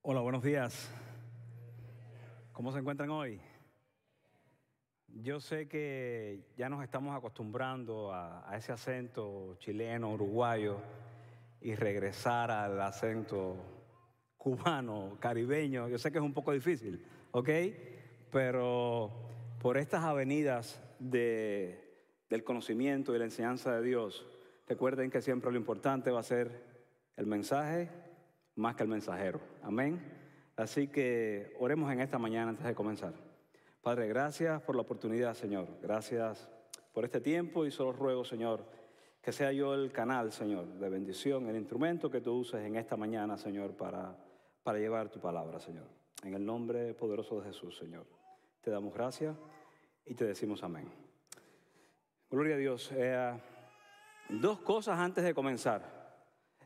Hola, buenos días. ¿Cómo se encuentran hoy? Yo sé que ya nos estamos acostumbrando a ese acento chileno, uruguayo, y regresar al acento cubano, caribeño. Yo sé que es un poco difícil, ¿ok? Pero por estas avenidas del conocimiento y la enseñanza de Dios, recuerden que siempre lo importante va a ser el mensaje más que el mensajero. Amén. Así que oremos en esta mañana antes de comenzar. Padre, gracias por la oportunidad, Señor. Gracias por este tiempo y solo ruego, Señor, que sea yo el canal, Señor, de bendición, el instrumento que tú uses en esta mañana, Señor, para llevar tu palabra, Señor. En el nombre poderoso de Jesús, Señor. Te damos gracias y te decimos amén. Gloria a Dios. Dos cosas antes de comenzar.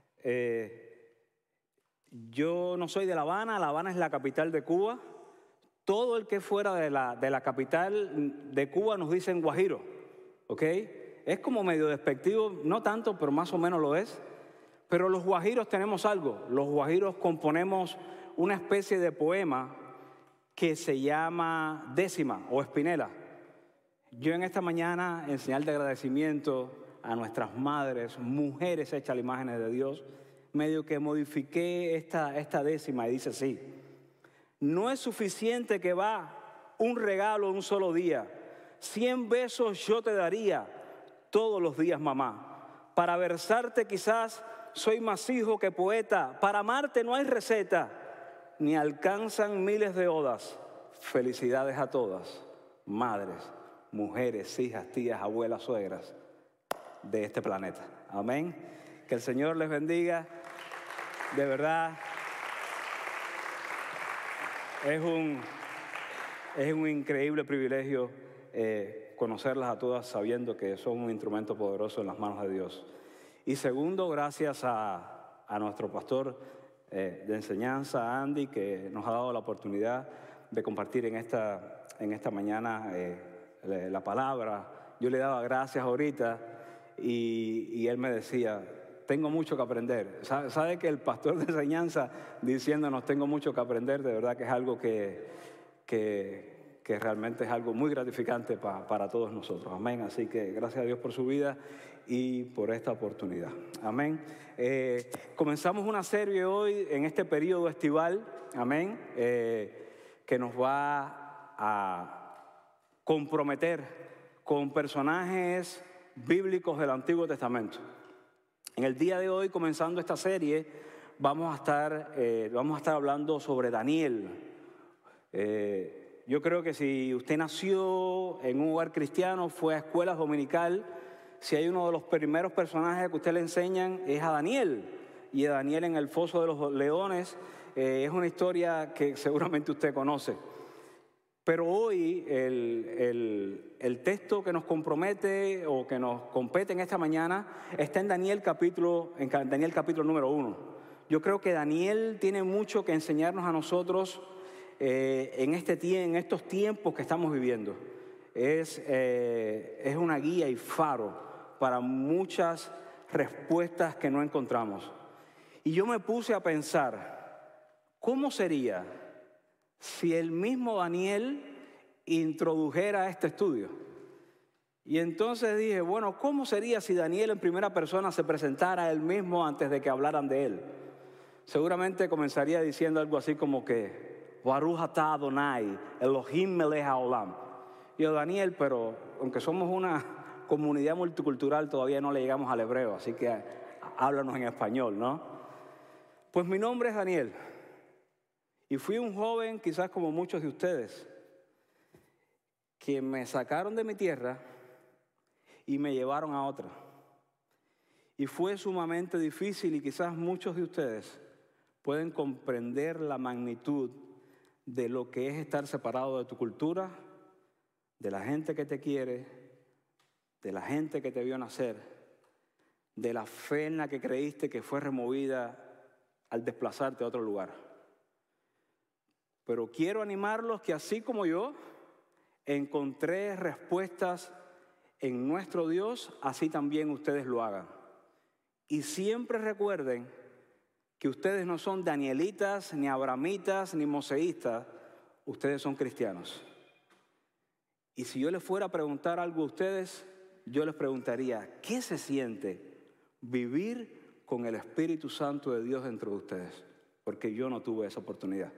Yo no soy de La Habana. La Habana es la capital de Cuba. Todo el que es fuera de la capital de Cuba nos dicen guajiro, ¿ok? Es como medio despectivo, no tanto, pero más o menos lo es. Pero los guajiros tenemos algo. Los guajiros componemos una especie de poema que se llama décima o espinela. Yo en esta mañana, en señal de agradecimiento a nuestras madres, mujeres hechas a la imagen de Dios, medio que modifiqué esta décima y dice así: no es suficiente que va un regalo un solo día, 100 besos yo te daría todos los días, mamá. Para versarte quizás soy más hijo que poeta, para amarte no hay receta, ni alcanzan miles de odas. Felicidades a todas, madres, mujeres, hijas, tías, abuelas, suegras de este planeta. Amén. Que el Señor les bendiga. De verdad, es un increíble privilegio conocerlas a todas sabiendo que son un instrumento poderoso en las manos de Dios. Y segundo, gracias a nuestro pastor de enseñanza, Andy, que nos ha dado la oportunidad de compartir en esta mañana la palabra. Yo le daba gracias ahorita y él me decía: tengo mucho que aprender. ¿Sabe que el pastor de enseñanza diciéndonos tengo mucho que aprender? De verdad que es algo que realmente es algo muy gratificante para todos nosotros. Amén. Así que gracias a Dios por su vida y por esta oportunidad. Amén. Comenzamos una serie hoy en este periodo estival. Amén. Que nos va a comprometer con personajes bíblicos del Antiguo Testamento. En el día de hoy, comenzando esta serie, vamos a estar hablando sobre Daniel. Yo creo que si usted nació en un hogar cristiano, fue a escuela dominical, si hay uno de los primeros personajes que usted le enseñan es a Daniel. Y a Daniel en el foso de los leones es una historia que seguramente usted conoce. Pero hoy el texto que nos compromete o que nos compete en esta mañana está en Daniel capítulo número 1. Yo creo que Daniel tiene mucho que enseñarnos a nosotros en estos tiempos que estamos viviendo. Es una guía y faro para muchas respuestas que no encontramos. Y yo me puse a pensar, ¿cómo sería si el mismo Daniel introdujera este estudio? Y entonces dije, bueno, ¿cómo sería si Daniel en primera persona se presentara a él mismo antes de que hablaran de él? Seguramente comenzaría diciendo algo así como que Baruch atah Adonai, Elohim melech haolam. Y yo, Daniel, pero aunque somos una comunidad multicultural, todavía no le llegamos al hebreo, así que háblanos en español, ¿no? Pues mi nombre es Daniel. Y fui un joven, quizás como muchos de ustedes, que me sacaron de mi tierra y me llevaron a otra. Y fue sumamente difícil y quizás muchos de ustedes pueden comprender la magnitud de lo que es estar separado de tu cultura, de la gente que te quiere, de la gente que te vio nacer, de la fe en la que creíste que fue removida al desplazarte a otro lugar. Pero quiero animarlos que así como yo encontré respuestas en nuestro Dios, así también ustedes lo hagan. Y siempre recuerden que ustedes no son danielitas, ni abramitas, ni moseístas, ustedes son cristianos. Y si yo les fuera a preguntar algo a ustedes, yo les preguntaría, ¿qué se siente vivir con el Espíritu Santo de Dios dentro de ustedes? Porque yo no tuve esa oportunidad.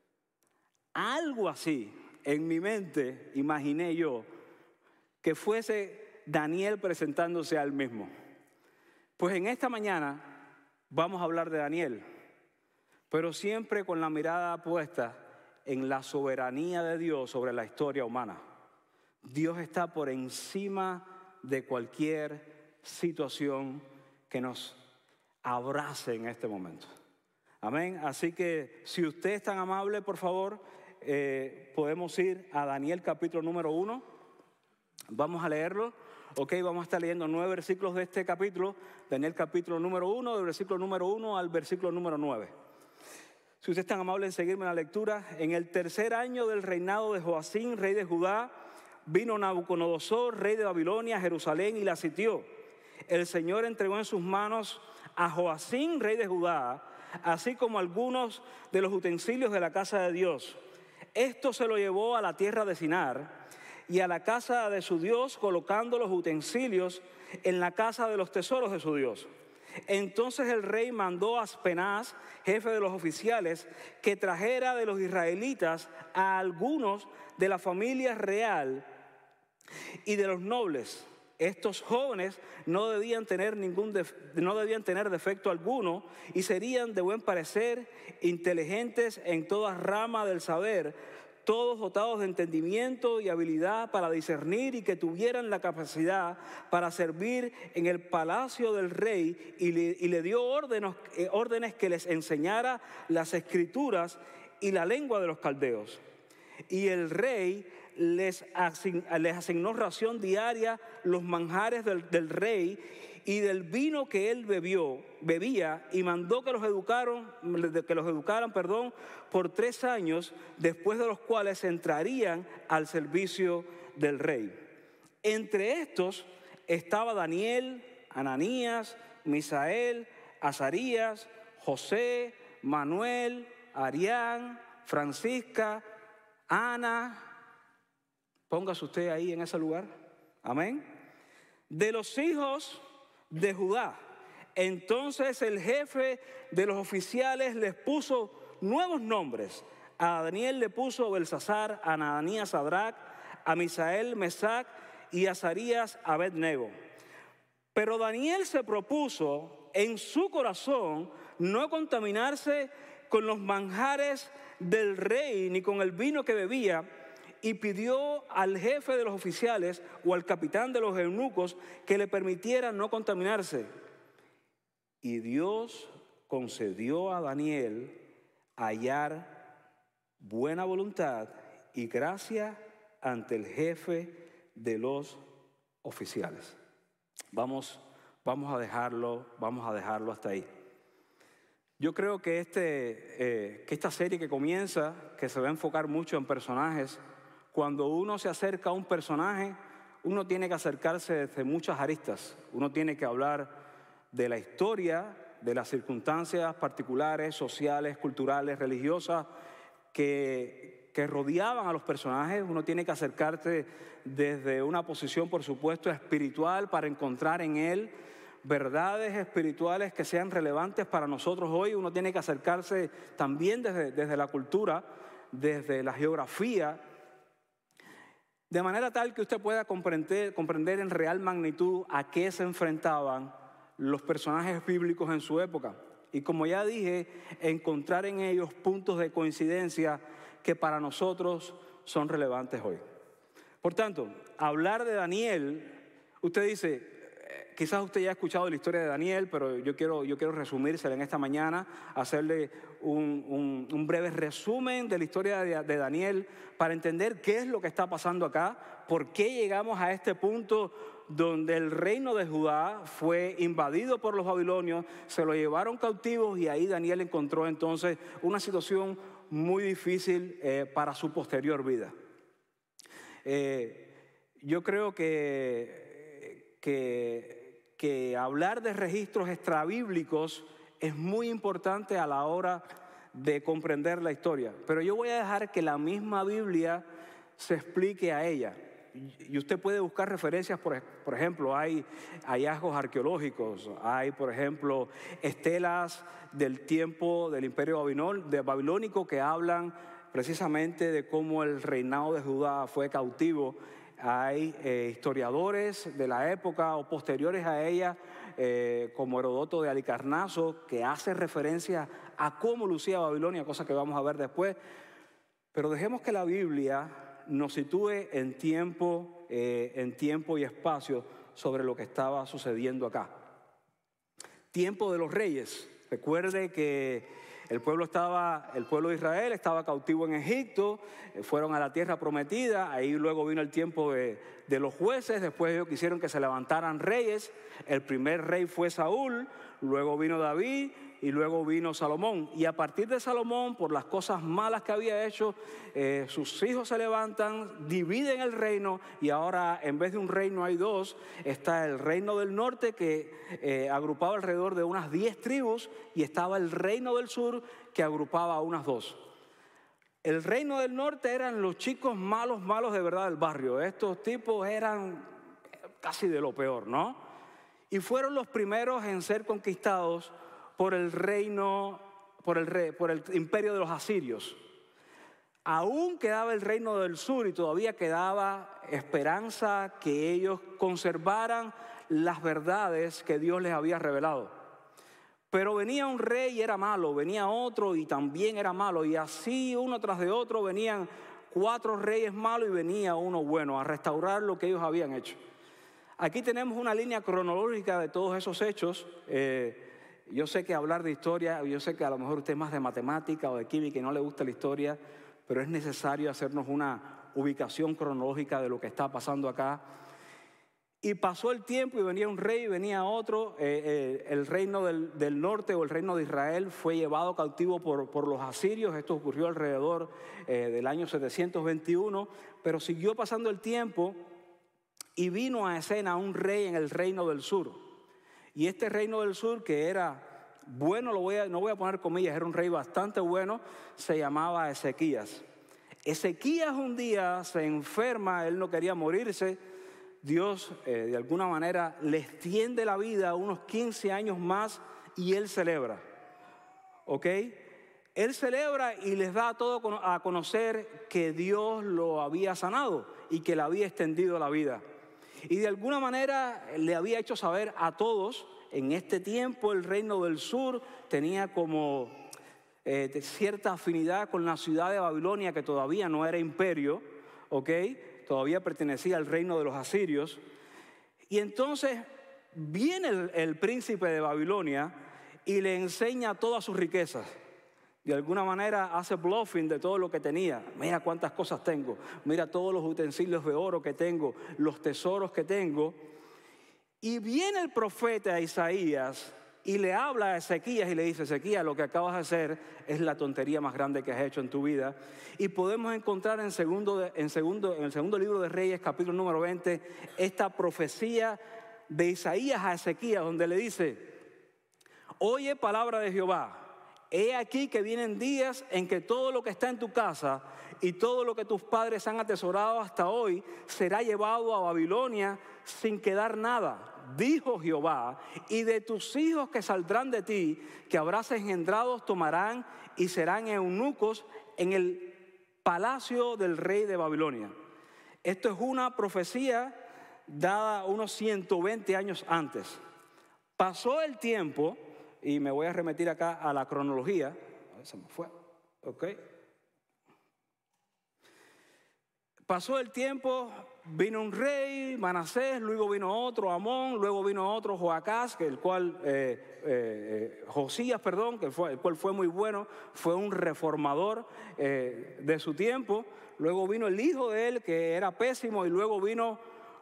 Algo así, en mi mente, imaginé yo, que fuese Daniel presentándose a él mismo. Pues en esta mañana vamos a hablar de Daniel, pero siempre con la mirada puesta en la soberanía de Dios sobre la historia humana. Dios está por encima de cualquier situación que nos abrace en este momento. Amén. Así que si usted es tan amable, por favor, podemos ir a Daniel capítulo número 1. Vamos a leerlo. Ok, vamos a estar leyendo 9 versículos de este capítulo. Daniel capítulo número 1, del versículo número 1 al versículo número 9. Si usted es tan amable en seguirme en la lectura. En el tercer año del reinado de Joacim, rey de Judá, vino Nabucodonosor, rey de Babilonia, a Jerusalén y la sitió. El Señor entregó en sus manos a Joacim, rey de Judá, así como algunos de los utensilios de la casa de Dios. Esto se lo llevó a la tierra de Sinar y a la casa de su Dios, colocando los utensilios en la casa de los tesoros de su Dios. Entonces el rey mandó a Aspenaz, jefe de los oficiales, que trajera de los israelitas a algunos de la familia real y de los nobles. Estos jóvenes no debían tener defecto alguno y serían de buen parecer, inteligentes en toda rama del saber, todos dotados de entendimiento y habilidad para discernir y que tuvieran la capacidad para servir en el palacio del rey, y le dio órdenes que les enseñara las escrituras y la lengua de los caldeos. Y el rey les asignó ración diaria, los manjares del rey y del vino que él bebía, y mandó que los educaran por 3 años, después de los cuales entrarían al servicio del rey. Entre estos estaba Daniel, Ananías, Misael, Azarías, José, Manuel, Arián, Francisca, Ana. Póngase usted ahí en ese lugar. Amén. De los hijos de Judá. Entonces el jefe de los oficiales les puso nuevos nombres. A Daniel le puso Belsasar, a Ananías Sadrach, a Misael Mesac y a Azarías Abednego. Pero Daniel se propuso en su corazón no contaminarse con los manjares del rey ni con el vino que bebía, y pidió al jefe de los oficiales o al capitán de los eunucos que le permitiera no contaminarse. Y Dios concedió a Daniel hallar buena voluntad y gracia ante el jefe de los oficiales. Vamos a dejarlo hasta ahí. Yo creo que esta serie que comienza, que se va a enfocar mucho en personajes, cuando uno se acerca a un personaje, uno tiene que acercarse desde muchas aristas. Uno tiene que hablar de la historia, de las circunstancias particulares, sociales, culturales, religiosas que rodeaban a los personajes. Uno tiene que acercarse desde una posición, por supuesto, espiritual, para encontrar en él verdades espirituales que sean relevantes para nosotros hoy. Uno tiene que acercarse también desde la cultura, desde la geografía, de manera tal que usted pueda comprender en real magnitud a qué se enfrentaban los personajes bíblicos en su época. Y como ya dije, encontrar en ellos puntos de coincidencia que para nosotros son relevantes hoy. Por tanto, hablar de Daniel, usted dice, quizás usted ya ha escuchado la historia de Daniel, pero yo quiero resumírsela en esta mañana, hacerle un breve resumen de la historia de Daniel para entender qué es lo que está pasando acá, por qué llegamos a este punto donde el reino de Judá fue invadido por los babilonios, se lo llevaron cautivos y ahí Daniel encontró entonces una situación muy difícil para su posterior vida. Yo creo que hablar de registros extrabíblicos es muy importante a la hora de comprender la historia. Pero yo voy a dejar que la misma Biblia se explique a ella. Y usted puede buscar referencias, por ejemplo, hay hallazgos arqueológicos, hay, por ejemplo, estelas del tiempo del imperio babilónico que hablan precisamente de cómo el reinado de Judá fue cautivo. Hay historiadores de la época o posteriores a ella, como Herodoto de Halicarnaso, que hace referencia a cómo lucía Babilonia, cosa que vamos a ver después. Pero dejemos que la Biblia nos sitúe en tiempo y espacio sobre lo que estaba sucediendo acá. Tiempo de los reyes. Recuerde que el pueblo de Israel estaba cautivo en Egipto, fueron a la tierra prometida, ahí luego vino el tiempo de los jueces, después ellos quisieron que se levantaran reyes, el primer rey fue Saúl, luego vino David y luego vino Salomón. Y a partir de Salomón, por las cosas malas que había hecho, sus hijos se levantan, dividen el reino y ahora en vez de un reino hay dos. Está el reino del norte que agrupaba alrededor de unas 10 tribus y estaba el reino del sur que agrupaba a unas 2. El reino del norte eran los chicos malos de verdad del barrio. Estos tipos eran casi de lo peor, ¿no? Y fueron los primeros en ser conquistados por el imperio de los asirios. Aún quedaba el reino del sur y todavía quedaba esperanza que ellos conservaran las verdades que Dios les había revelado. Pero venía un rey y era malo, venía otro y también era malo, y así uno tras de otro venían 4 reyes malos y venía uno bueno a restaurar lo que ellos habían hecho. Aquí tenemos una línea cronológica de todos esos hechos. Yo sé que hablar de historia, yo sé que a lo mejor usted es más de matemática o de química y no le gusta la historia, pero es necesario hacernos una ubicación cronológica de lo que está pasando acá. Y pasó el tiempo y venía un rey y venía otro. El reino del norte o el reino de Israel fue llevado cautivo por los asirios. Esto ocurrió alrededor del año 721, pero siguió pasando el tiempo y vino a escena un rey en el reino del sur. Y este reino del sur, que era bueno, no voy a poner comillas, era un rey bastante bueno, se llamaba Ezequías. Ezequías un día se enferma, él no quería morirse. Dios de alguna manera le extiende la vida unos 15 años más y él celebra. ¿Ok? Él celebra y les da todo a conocer que Dios lo había sanado y que le había extendido la vida. Y de alguna manera le había hecho saber a todos, en este tiempo el reino del sur tenía como cierta afinidad con la ciudad de Babilonia, que todavía no era imperio, ¿ok? Todavía pertenecía al reino de los asirios. Y entonces viene el príncipe de Babilonia y le enseña todas sus riquezas. De alguna manera hace bluffing de todo lo que tenía. Mira cuántas cosas tengo, mira todos los utensilios de oro que tengo, los tesoros que tengo. Y viene el profeta Isaías y le habla a Ezequías y le dice: Ezequías, lo que acabas de hacer es la tontería más grande que has hecho en tu vida. Y podemos encontrar en el segundo libro de Reyes, capítulo número 20, esta profecía de Isaías a Ezequías, donde le dice: oye palabra de Jehová. He aquí que vienen días en que todo lo que está en tu casa y todo lo que tus padres han atesorado hasta hoy será llevado a Babilonia sin quedar nada, dijo Jehová, y de tus hijos que saldrán de ti, que habrás engendrados, tomarán y serán eunucos en el palacio del rey de Babilonia. Esto es una profecía dada unos 120 años antes. Pasó el tiempo. Y me voy a remitir acá a la cronología. A ver, se me fue. Ok. Pasó el tiempo, vino un rey, Manasés, luego vino otro, Amón, luego vino otro, Joacás, el cual fue muy bueno, fue un reformador de su tiempo. Luego vino el hijo de él, que era pésimo, y luego vino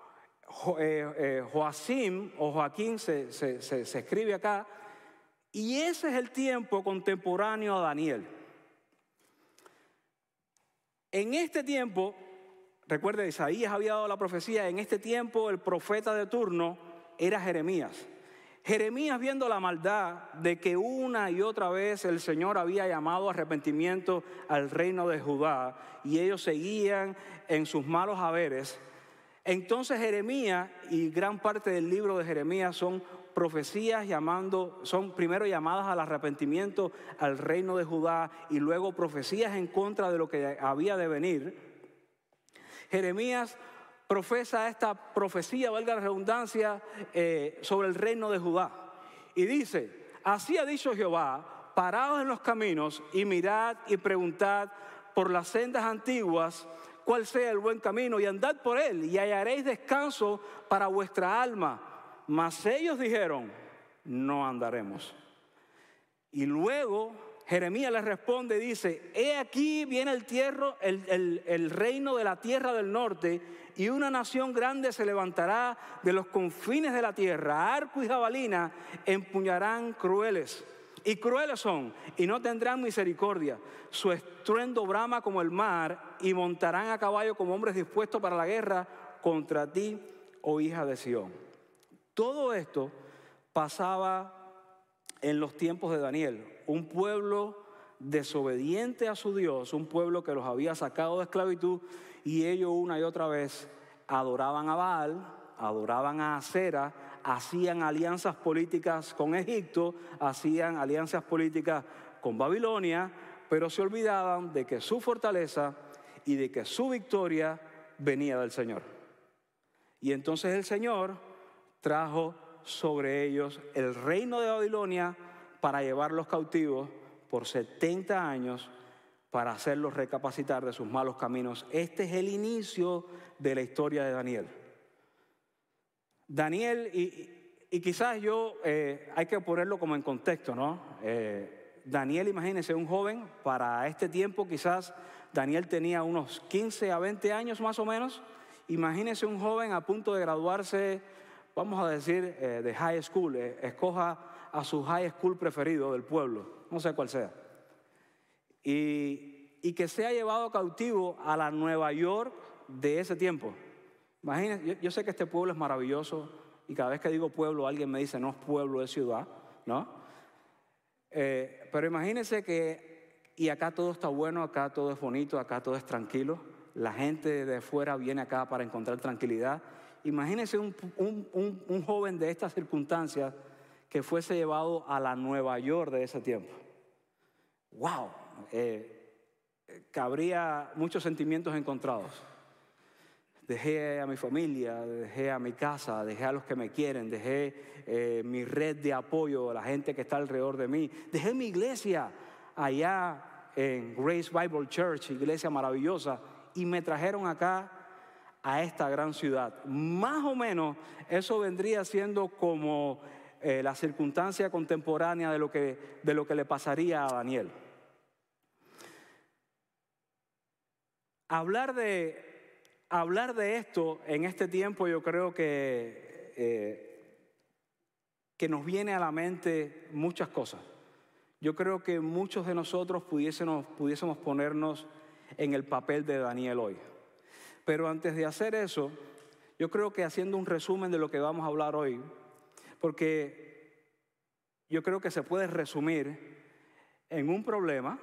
Joacim, o Joaquín, se escribe acá. Y ese es el tiempo contemporáneo a Daniel. En este tiempo, recuerde, Isaías había dado la profecía, en este tiempo el profeta de turno era Jeremías. Jeremías, viendo la maldad de que una y otra vez el Señor había llamado a arrepentimiento al reino de Judá y ellos seguían en sus malos haberes, entonces Jeremías, y gran parte del libro de Jeremías son profecías son primero llamadas al arrepentimiento al reino de Judá y luego profecías en contra de lo que había de venir. Jeremías profesa esta profecía, valga la redundancia, sobre el reino de Judá. Y dice: así ha dicho Jehová, paraos en los caminos y mirad y preguntad por las sendas antiguas cuál sea el buen camino y andad por él y hallaréis descanso para vuestra alma. Mas ellos dijeron: no andaremos. Y luego Jeremías les responde y dice: he aquí viene el reino de la tierra del norte, y una nación grande se levantará de los confines de la tierra. Arco y jabalina empuñarán crueles. Y crueles son, y no tendrán misericordia. Su estruendo brama como el mar, y montarán a caballo como hombres dispuestos para la guerra contra ti, oh hija de Sión. Todo esto pasaba en los tiempos de Daniel. Un pueblo desobediente a su Dios, un pueblo que los había sacado de esclavitud, y ellos una y otra vez adoraban a Baal, adoraban a Acera, hacían alianzas políticas con Egipto, hacían alianzas políticas con Babilonia, pero se olvidaban de que su fortaleza y de que su victoria venía del Señor. Y entonces el Señor trajo sobre ellos el reino de Babilonia para llevarlos cautivos por 70 años, para hacerlos recapacitar de sus malos caminos. Este es el inicio de la historia de Daniel. Daniel, y quizás hay que ponerlo como en contexto, ¿no? Daniel, imagínense, un joven, para este tiempo quizás Daniel tenía unos 15 a 20 años más o menos. Imagínense un joven a punto de graduarse, vamos a decir, de high school. Escoja a su high school preferido del pueblo, no sé cuál sea. Y que sea llevado cautivo a la Nueva York de ese tiempo. Imagínense, yo sé que este pueblo es maravilloso y cada vez que digo pueblo alguien me dice: no es pueblo, es ciudad, ¿no? Pero imagínense y acá todo está bueno, acá todo es bonito, acá todo es tranquilo. La gente de fuera viene acá para encontrar tranquilidad. Imagínense un joven de estas circunstancias que fuese llevado a la Nueva York de ese tiempo. ¡Wow! Cabría muchos sentimientos encontrados. Dejé a mi familia, dejé a mi casa, dejé a los que me quieren, dejé mi red de apoyo, la gente que está alrededor de mí. Dejé mi iglesia allá en Grace Bible Church, iglesia maravillosa, y me trajeron acá a esta gran ciudad. Más o menos eso vendría siendo como la circunstancia contemporánea de lo que le pasaría a Daniel. Hablar de esto en este tiempo, yo creo que nos viene a la mente muchas cosas. Yo creo que muchos de nosotros pudiésemos ponernos en el papel de Daniel hoy. Pero antes de hacer eso, yo creo que haciendo un resumen de lo que vamos a hablar hoy, porque yo creo que se puede resumir en un problema,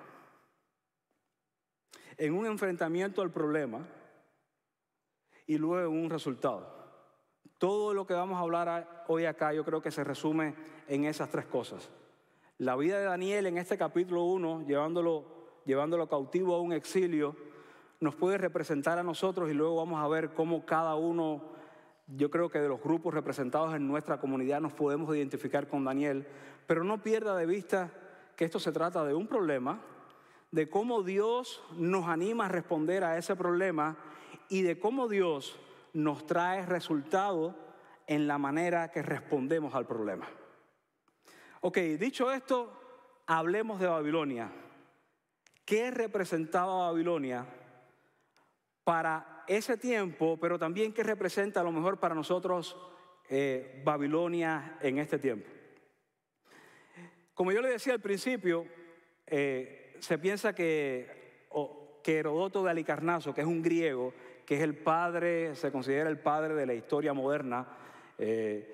en un enfrentamiento al problema y luego en un resultado. Todo lo que vamos a hablar hoy acá yo creo que se resume en esas tres cosas. La vida de Daniel en este capítulo 1, llevándolo cautivo a un exilio, nos puede representar a nosotros, y luego vamos a ver cómo cada uno, yo creo que de los grupos representados en nuestra comunidad, nos podemos identificar con Daniel. Pero no pierda de vista que esto se trata de un problema, de cómo Dios nos anima a responder a ese problema y de cómo Dios nos trae resultados en la manera que respondemos al problema. Ok, dicho esto, hablemos de Babilonia. ¿Qué representaba Babilonia para ese tiempo, pero también qué representa a lo mejor para nosotros Babilonia en este tiempo? Como yo le decía al principio, se piensa que Heródoto de Halicarnaso, que es un griego, que es el padre, se considera el padre de la historia moderna, de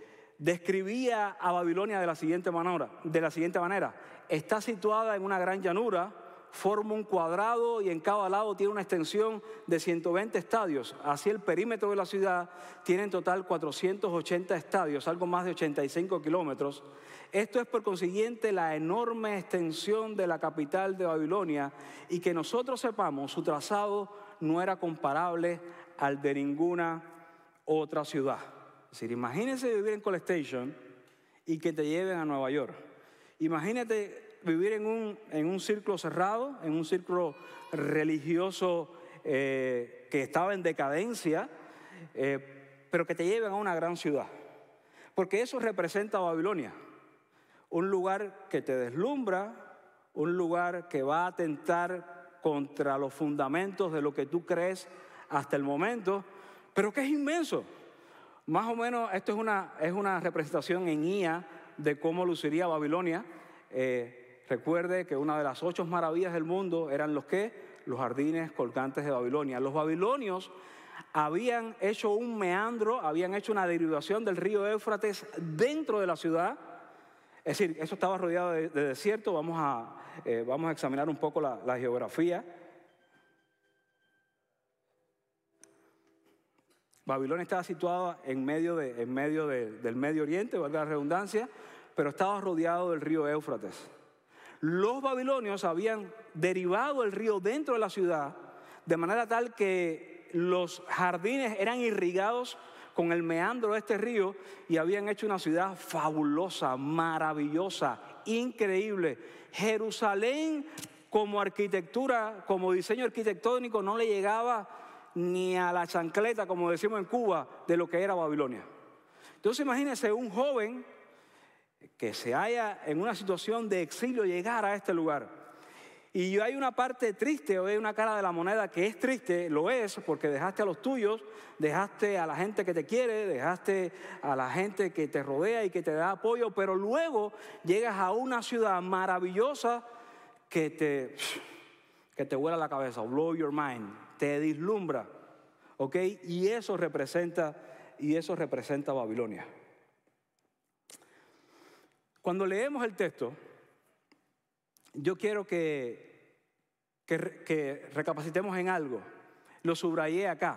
describía a Babilonia de la siguiente manera. Está situada en una gran llanura, forma un cuadrado y en cada lado tiene una extensión de 120 estadios. Así el perímetro de la ciudad tiene en total 480 estadios, algo más de 85 kilómetros. Esto es por consiguiente la enorme extensión de la capital de Babilonia, y que nosotros sepamos, su trazado no era comparable al de ninguna otra ciudad. Es decir, imagínense vivir en College Station y que te lleven a Nueva York. Imagínate vivir en un círculo cerrado, en un círculo religioso que estaba en decadencia, pero que te lleven a una gran ciudad. Porque eso representa a Babilonia. Un lugar que te deslumbra, un lugar que va a atentar contra los fundamentos de lo que tú crees hasta el momento, pero que es inmenso. Más o menos esto es una representación en IA de cómo luciría Babilonia. Recuerde que una de las 8 maravillas del mundo eran los jardines colgantes de Babilonia. Los babilonios habían hecho un meandro, habían hecho una derivación del río Éufrates dentro de la ciudad. Es decir, eso estaba rodeado de desierto. Vamos a examinar un poco la geografía. Babilonia estaba situada en medio del Medio Oriente, valga la redundancia, pero estaba rodeado del río Éufrates. Los babilonios habían derivado el río dentro de la ciudad, de manera tal que los jardines eran irrigados con el meandro de este río y habían hecho una ciudad fabulosa, maravillosa, increíble. Jerusalén, como arquitectura, como diseño arquitectónico, no le llegaba ni a la chancleta, como decimos en Cuba, de lo que era Babilonia. Entonces imagínense un joven que se halla en una situación de exilio llegar a este lugar. Y hay una parte triste, o hay una cara de la moneda que es triste, lo es, porque dejaste a los tuyos, dejaste a la gente que te quiere, dejaste a la gente que te rodea y que te da apoyo, pero luego llegas a una ciudad maravillosa que te vuela la cabeza, blow your mind, te deslumbra, ¿ok? Y eso representa Babilonia. Cuando leemos el texto, yo quiero que recapacitemos en algo. Lo subrayé acá.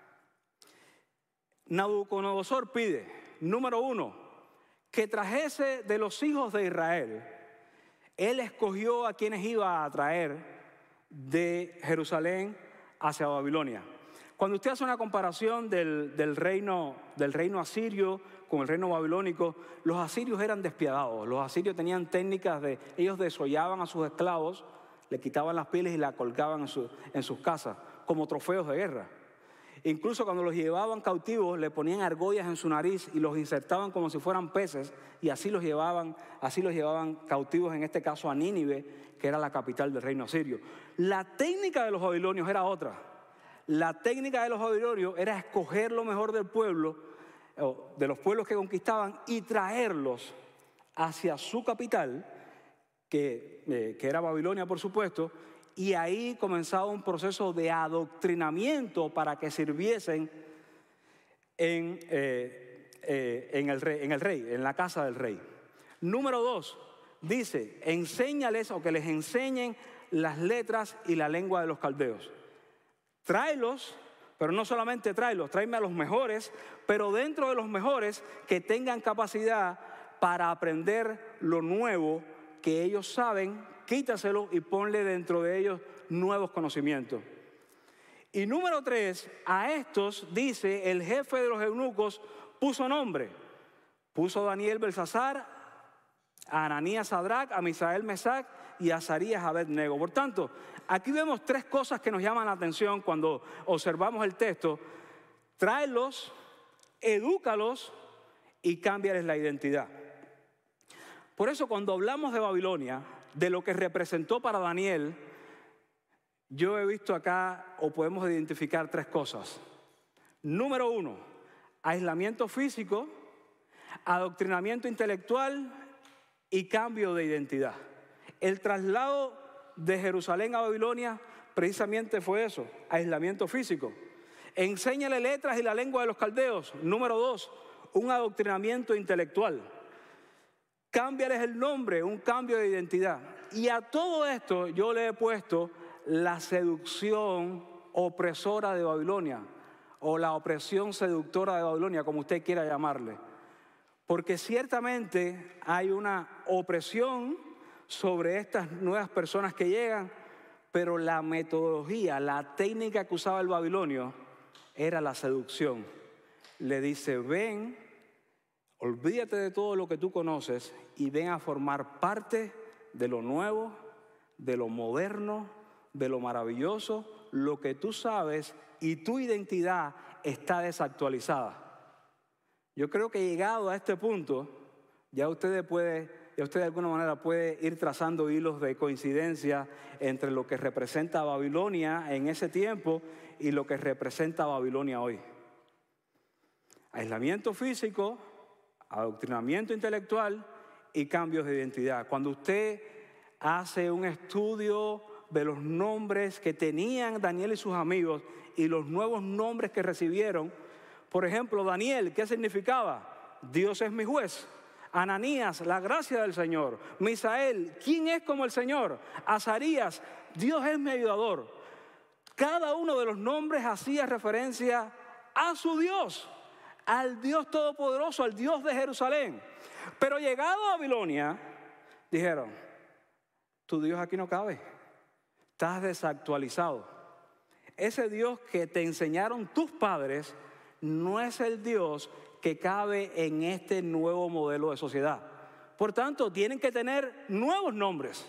Nabucodonosor pide, número 1, que trajese de los hijos de Israel. Él escogió a quienes iba a traer de Jerusalén hacia Babilonia. Cuando usted hace una comparación del reino asirio con el reino babilónico, los asirios eran despiadados. Los asirios tenían técnicas ellos desollaban a sus esclavos, le quitaban las pieles y la colgaban en sus casas como trofeos de guerra. Incluso cuando los llevaban cautivos, le ponían argollas en su nariz y los insertaban como si fueran peces, y así los llevaban cautivos, en este caso a Nínive, que era la capital del reino asirio. La técnica de los babilonios era otra. La técnica de los babilonios era escoger lo mejor del pueblo, de los pueblos que conquistaban, y traerlos hacia su capital, que era Babilonia, por supuesto, y ahí comenzaba un proceso de adoctrinamiento para que sirviesen en el rey, en la casa del rey. Número 2, dice, enséñales, o que les enseñen las letras y la lengua de los caldeos. Tráelos, pero no solamente tráelos, tráeme a los mejores, pero dentro de los mejores que tengan capacidad para aprender lo nuevo que ellos saben, quítaselo y ponle dentro de ellos nuevos conocimientos. Y número 3, a estos, dice, el jefe de los eunucos puso nombre. Puso a Daniel Belsasar, a Ananías Sadrac, a Misael Mesac y a Azarías Abednego. Por tanto, aquí vemos 3 cosas que nos llaman la atención cuando observamos el texto. Tráelos, edúcalos y cámbiales la identidad. Por eso cuando hablamos de Babilonia, de lo que representó para Daniel, yo he visto acá, o podemos identificar 3 cosas. Número 1, aislamiento físico, adoctrinamiento intelectual y cambio de identidad. El traslado de Jerusalén a Babilonia precisamente fue eso, aislamiento físico. Enséñale letras y la lengua de los caldeos. Número 2, un adoctrinamiento intelectual. Cámbiales el nombre, un cambio de identidad. Y a todo esto yo le he puesto la seducción opresora de Babilonia, o la opresión seductora de Babilonia, como usted quiera llamarle. Porque ciertamente hay una opresión sobre estas nuevas personas que llegan, pero la metodología, la técnica que usaba el babilonio era la seducción. Le dice, ven, olvídate de todo lo que tú conoces y ven a formar parte de lo nuevo, de lo moderno, de lo maravilloso, lo que tú sabes, y tu identidad está desactualizada. Yo creo que llegado a este punto, ya usted de alguna manera puede ir trazando hilos de coincidencia entre lo que representa Babilonia en ese tiempo y lo que representa Babilonia hoy. Aislamiento físico, adoctrinamiento intelectual y cambios de identidad. Cuando usted hace un estudio de los nombres que tenían Daniel y sus amigos y los nuevos nombres que recibieron, por ejemplo, Daniel, ¿qué significaba? Dios es mi juez. Ananías, la gracia del Señor. Misael, ¿quién es como el Señor? Azarías, Dios es mi ayudador. Cada uno de los nombres hacía referencia a su Dios, al Dios Todopoderoso, al Dios de Jerusalén. Pero llegado a Babilonia, dijeron, tu Dios aquí no cabe, estás desactualizado. Ese Dios que te enseñaron tus padres no es el Dios que cabe en este nuevo modelo de sociedad. Por tanto, tienen que tener nuevos nombres.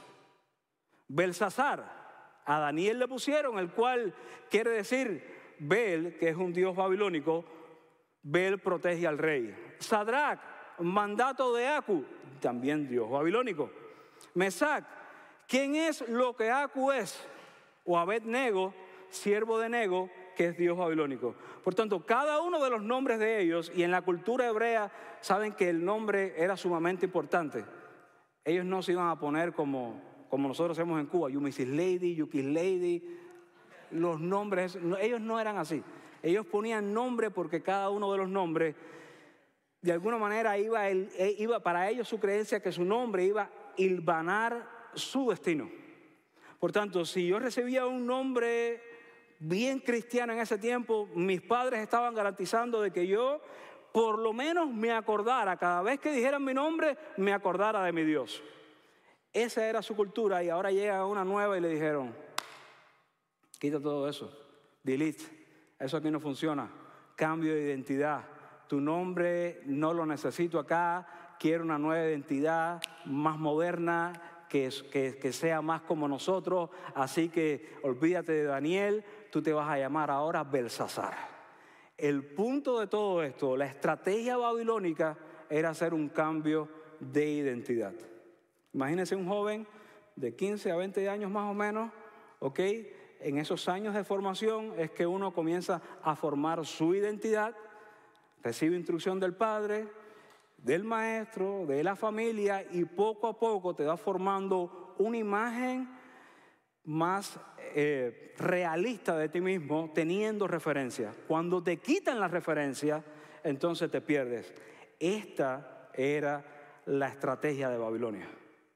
Belsasar, a Daniel le pusieron, el cual quiere decir Bel, que es un dios babilónico. Bel protege al rey. Sadrach, mandato de Aku, también dios babilónico. Mesac, ¿quién es lo que Aku es? O Abed-nego, siervo de Nego, que es dios babilónico. Por tanto, cada uno de los nombres de ellos, y en la cultura hebrea saben que el nombre era sumamente importante. Ellos no se iban a poner como nosotros hacemos en Cuba, Yumisis Lady, Yukis Lady. Los nombres, ellos no eran así. Ellos ponían nombre porque cada uno de los nombres, de alguna manera iba para ellos su creencia que su nombre iba a hilvanar su destino. Por tanto, si yo recibía un nombre bien cristiano en ese tiempo, mis padres estaban garantizando de que yo por lo menos me acordara, cada vez que dijeran mi nombre, me acordara de mi Dios. Esa era su cultura, y ahora llega una nueva y le dijeron, quita todo eso, delete, eso aquí no funciona, cambio de identidad, tu nombre no lo necesito acá, quiero una nueva identidad más moderna, que sea más como nosotros, así que olvídate de Daniel, tú te vas a llamar ahora Belsasar. El punto de todo esto, la estrategia babilónica era hacer un cambio de identidad. Imagínense un joven de 15 a 20 años más o menos, ¿ok? En esos años de formación es que uno comienza a formar su identidad, recibe instrucción del padre, del maestro, de la familia, y poco a poco te va formando una imagen más realista de ti mismo, teniendo referencia. Cuando te quitan la referencia, entonces te pierdes. Esta era la estrategia de Babilonia.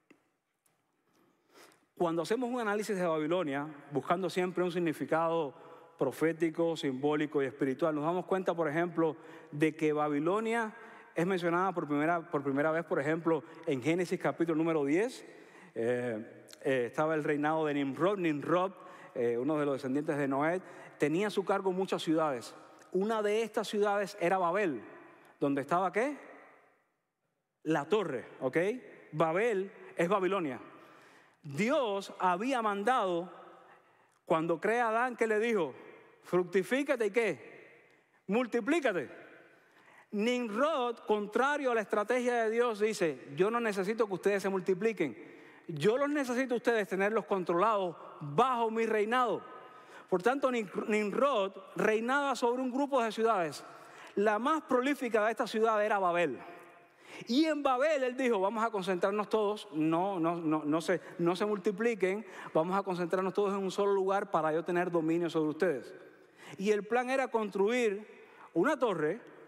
Cuando hacemos un análisis de Babilonia, buscando siempre un significado profético, simbólico y espiritual, nos damos cuenta, por ejemplo, de que Babilonia es mencionada por primera vez, por ejemplo, en Génesis capítulo número 10. Estaba el reinado de Nimrod. Nimrod, uno de los descendientes de Noé, tenía a su cargo muchas ciudades. Una de estas ciudades era Babel, donde estaba ¿qué? La torre, ¿ok? Babel es Babilonia. Dios había mandado, cuando crea a Adán, ¿qué le dijo? Fructifícate y ¿qué? Multiplícate. Nimrod, contrario a la estrategia de Dios, dice, yo no necesito que ustedes se multipliquen. Yo los necesito a ustedes tenerlos controlados bajo mi reinado. Por tanto, Nimrod reinaba sobre un grupo de ciudades. La más prolífica de esta ciudad era Babel. Y en Babel él dijo, vamos a concentrarnos todos, no se multipliquen, vamos a concentrarnos todos en un solo lugar para yo tener dominio sobre ustedes. Y el plan era construir una torre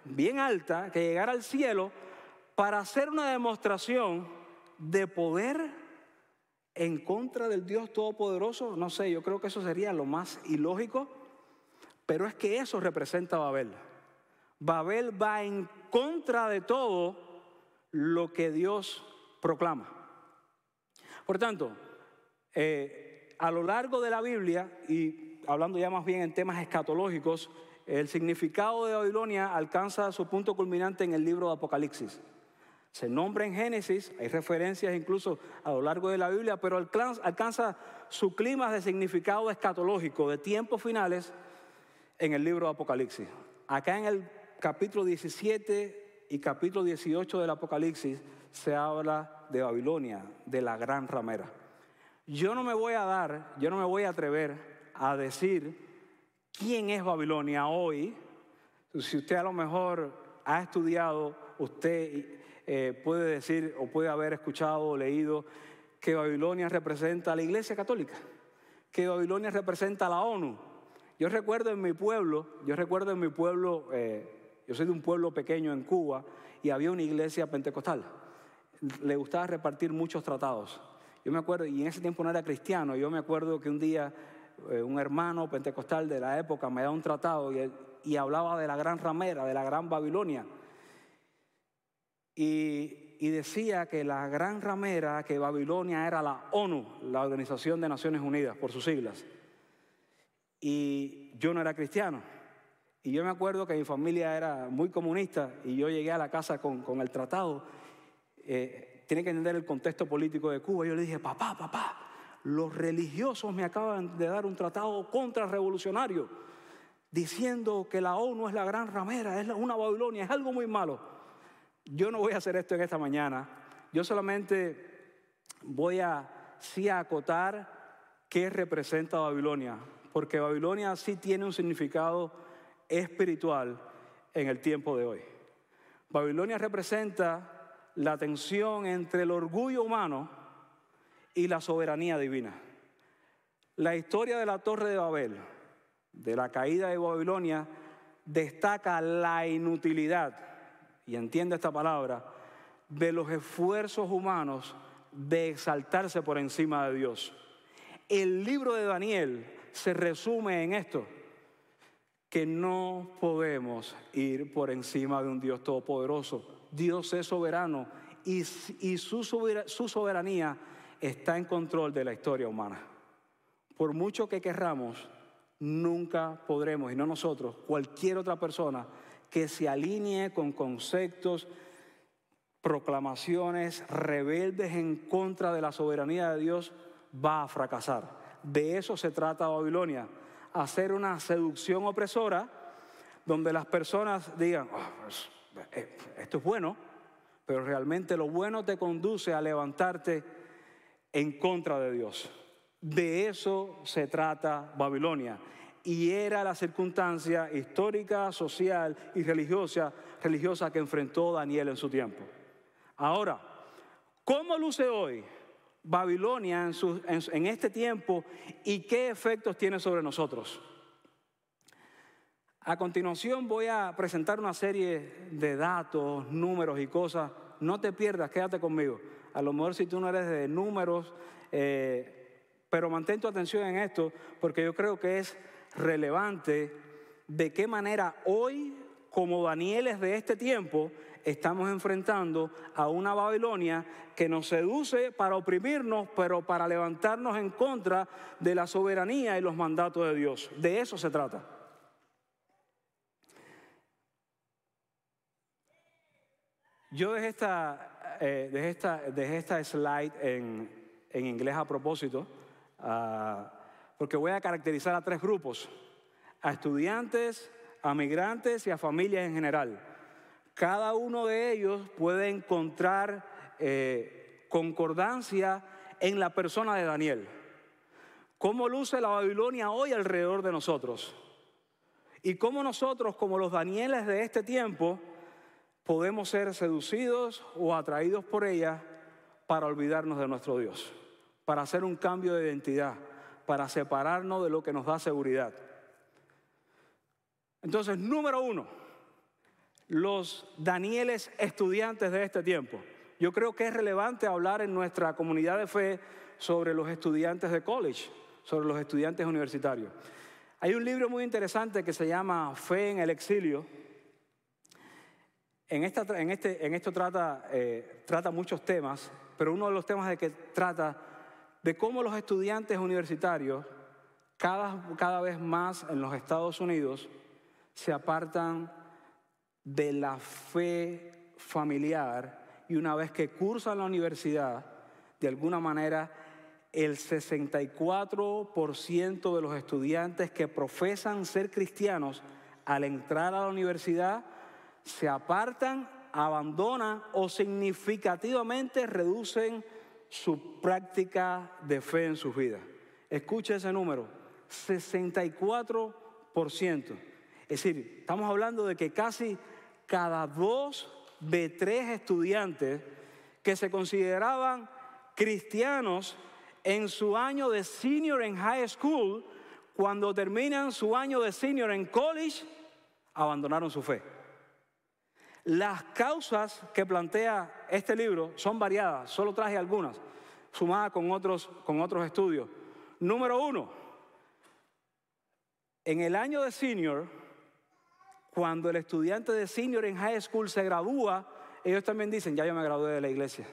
bien alta, que llegara al cielo para hacer una demostración de poder en contra del Dios Todopoderoso. No sé, yo creo que eso sería lo más ilógico, pero es que eso representa Babel. Babel va en contra de todo lo que Dios proclama. Por tanto, a lo largo de la Biblia, y hablando ya más bien en temas escatológicos, el significado de Babilonia alcanza su punto culminante en el libro de Apocalipsis. Se nombra en Génesis, hay referencias incluso a lo largo de la Biblia, pero alcanza su clima de significado escatológico, de tiempos finales, en el libro de Apocalipsis. Acá en el capítulo 17 y capítulo 18 del Apocalipsis se habla de Babilonia, de la gran ramera. Yo no me voy a atrever a decir quién es Babilonia hoy. Si usted a lo mejor ha estudiado, usted puede decir o puede haber escuchado o leído que Babilonia representa a la Iglesia Católica, que Babilonia representa a la ONU. Yo recuerdo en mi pueblo, yo soy de un pueblo pequeño en Cuba y había una iglesia pentecostal. Le gustaba repartir muchos tratados. Yo me acuerdo, y en ese tiempo no era cristiano, yo me acuerdo que un día un hermano pentecostal de la época me da un tratado y hablaba de la gran ramera, de la gran Babilonia. Y decía que la gran ramera, que Babilonia era la ONU, la Organización de Naciones Unidas, por sus siglas. Y yo no era cristiano. Y yo me acuerdo que mi familia era muy comunista y yo llegué a la casa con el tratado. Tiene que entender el contexto político de Cuba. Yo le dije, papá, los religiosos me acaban de dar un tratado contrarrevolucionario diciendo que la ONU es la gran ramera, es una Babilonia, es algo muy malo. Yo no voy a hacer esto en esta mañana. Yo solamente voy a acotar qué representa Babilonia, porque Babilonia sí tiene un significado espiritual en el tiempo de hoy. Babilonia representa la tensión entre el orgullo humano y la soberanía divina. La historia de la Torre de Babel, de la caída de Babilonia, destaca la inutilidad, y entiende esta palabra, de los esfuerzos humanos de exaltarse por encima de Dios. El libro de Daniel se resume en esto, que no podemos ir por encima de un Dios todopoderoso. Dios es soberano y su soberanía está en control de la historia humana. Por mucho que querramos, nunca podremos, y no nosotros, cualquier otra persona que se alinee con conceptos, proclamaciones rebeldes en contra de la soberanía de Dios, va a fracasar. De eso se trata Babilonia. Hacer una seducción opresora donde las personas digan, esto es bueno, pero realmente lo bueno te conduce a levantarte en contra de Dios. De eso se trata Babilonia. Y era la circunstancia histórica, social y religiosa que enfrentó Daniel en su tiempo. Ahora, ¿cómo luce hoy Babilonia en este tiempo y qué efectos tiene sobre nosotros? A continuación voy a presentar una serie de datos, números y cosas. No te pierdas, quédate conmigo. A lo mejor si tú no eres de números, pero mantén tu atención en esto porque yo creo que es relevante de qué manera hoy, como Danieles de este tiempo, estamos enfrentando a una Babilonia que nos seduce para oprimirnos, pero para levantarnos en contra de la soberanía y los mandatos de Dios. De eso se trata. Yo dejé esta slide en inglés a propósito, porque voy a caracterizar a tres grupos: a estudiantes, a migrantes y a familias en general. Cada uno de ellos puede encontrar concordancia en la persona de Daniel. ¿Cómo luce la Babilonia hoy alrededor de nosotros? Y cómo nosotros, como los Danieles de este tiempo, podemos ser seducidos o atraídos por ella para olvidarnos de nuestro Dios, para hacer un cambio de identidad, para separarnos de lo que nos da seguridad. Entonces, número uno, los Danieles estudiantes de este tiempo. Yo creo que es relevante hablar en nuestra comunidad de fe sobre los estudiantes de college, sobre los estudiantes universitarios. Hay un libro muy interesante que se llama Fe en el Exilio. En esto trata muchos temas, pero uno de los temas de que trata de cómo los estudiantes universitarios cada vez más en los Estados Unidos se apartan de la fe familiar, y una vez que cursan la universidad, de alguna manera el 64% de los estudiantes que profesan ser cristianos al entrar a la universidad se apartan, abandonan o significativamente reducen su práctica de fe en sus vidas. Escuche ese número, 64%. Es decir, estamos hablando de que casi cada 2 de 3 estudiantes que se consideraban cristianos en su año de senior en high school, cuando terminan su año de senior en college, abandonaron su fe. Las causas que plantea este libro son variadas, solo traje algunas, sumadas con otros estudios. Número 1, en el año de senior, cuando el estudiante de senior en high school se gradúa, ellos también dicen, ya yo me gradué de la iglesia.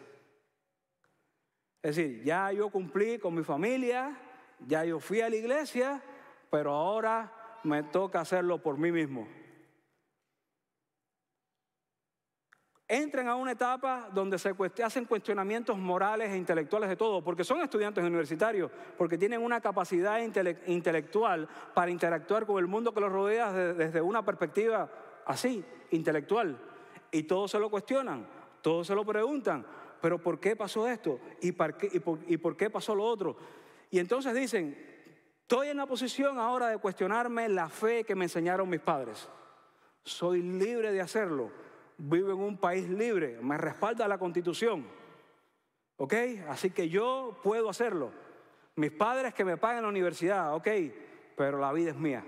Es decir, ya yo cumplí con mi familia, ya yo fui a la iglesia, pero ahora me toca hacerlo por mí mismo. Entran a una etapa donde se hacen cuestionamientos morales e intelectuales de todo, porque son estudiantes universitarios, porque tienen una capacidad intelectual para interactuar con el mundo que los rodea desde una perspectiva así, intelectual. Y todos se lo cuestionan, todos se lo preguntan, pero ¿por qué pasó esto? ¿Y por qué pasó lo otro? Y entonces dicen, estoy en la posición ahora de cuestionarme la fe que me enseñaron mis padres. Soy libre de hacerlo. Vivo en un país libre, me respalda la Constitución, ¿ok? Así que yo puedo hacerlo. Mis padres que me pagan la universidad, ¿ok? Pero la vida es mía.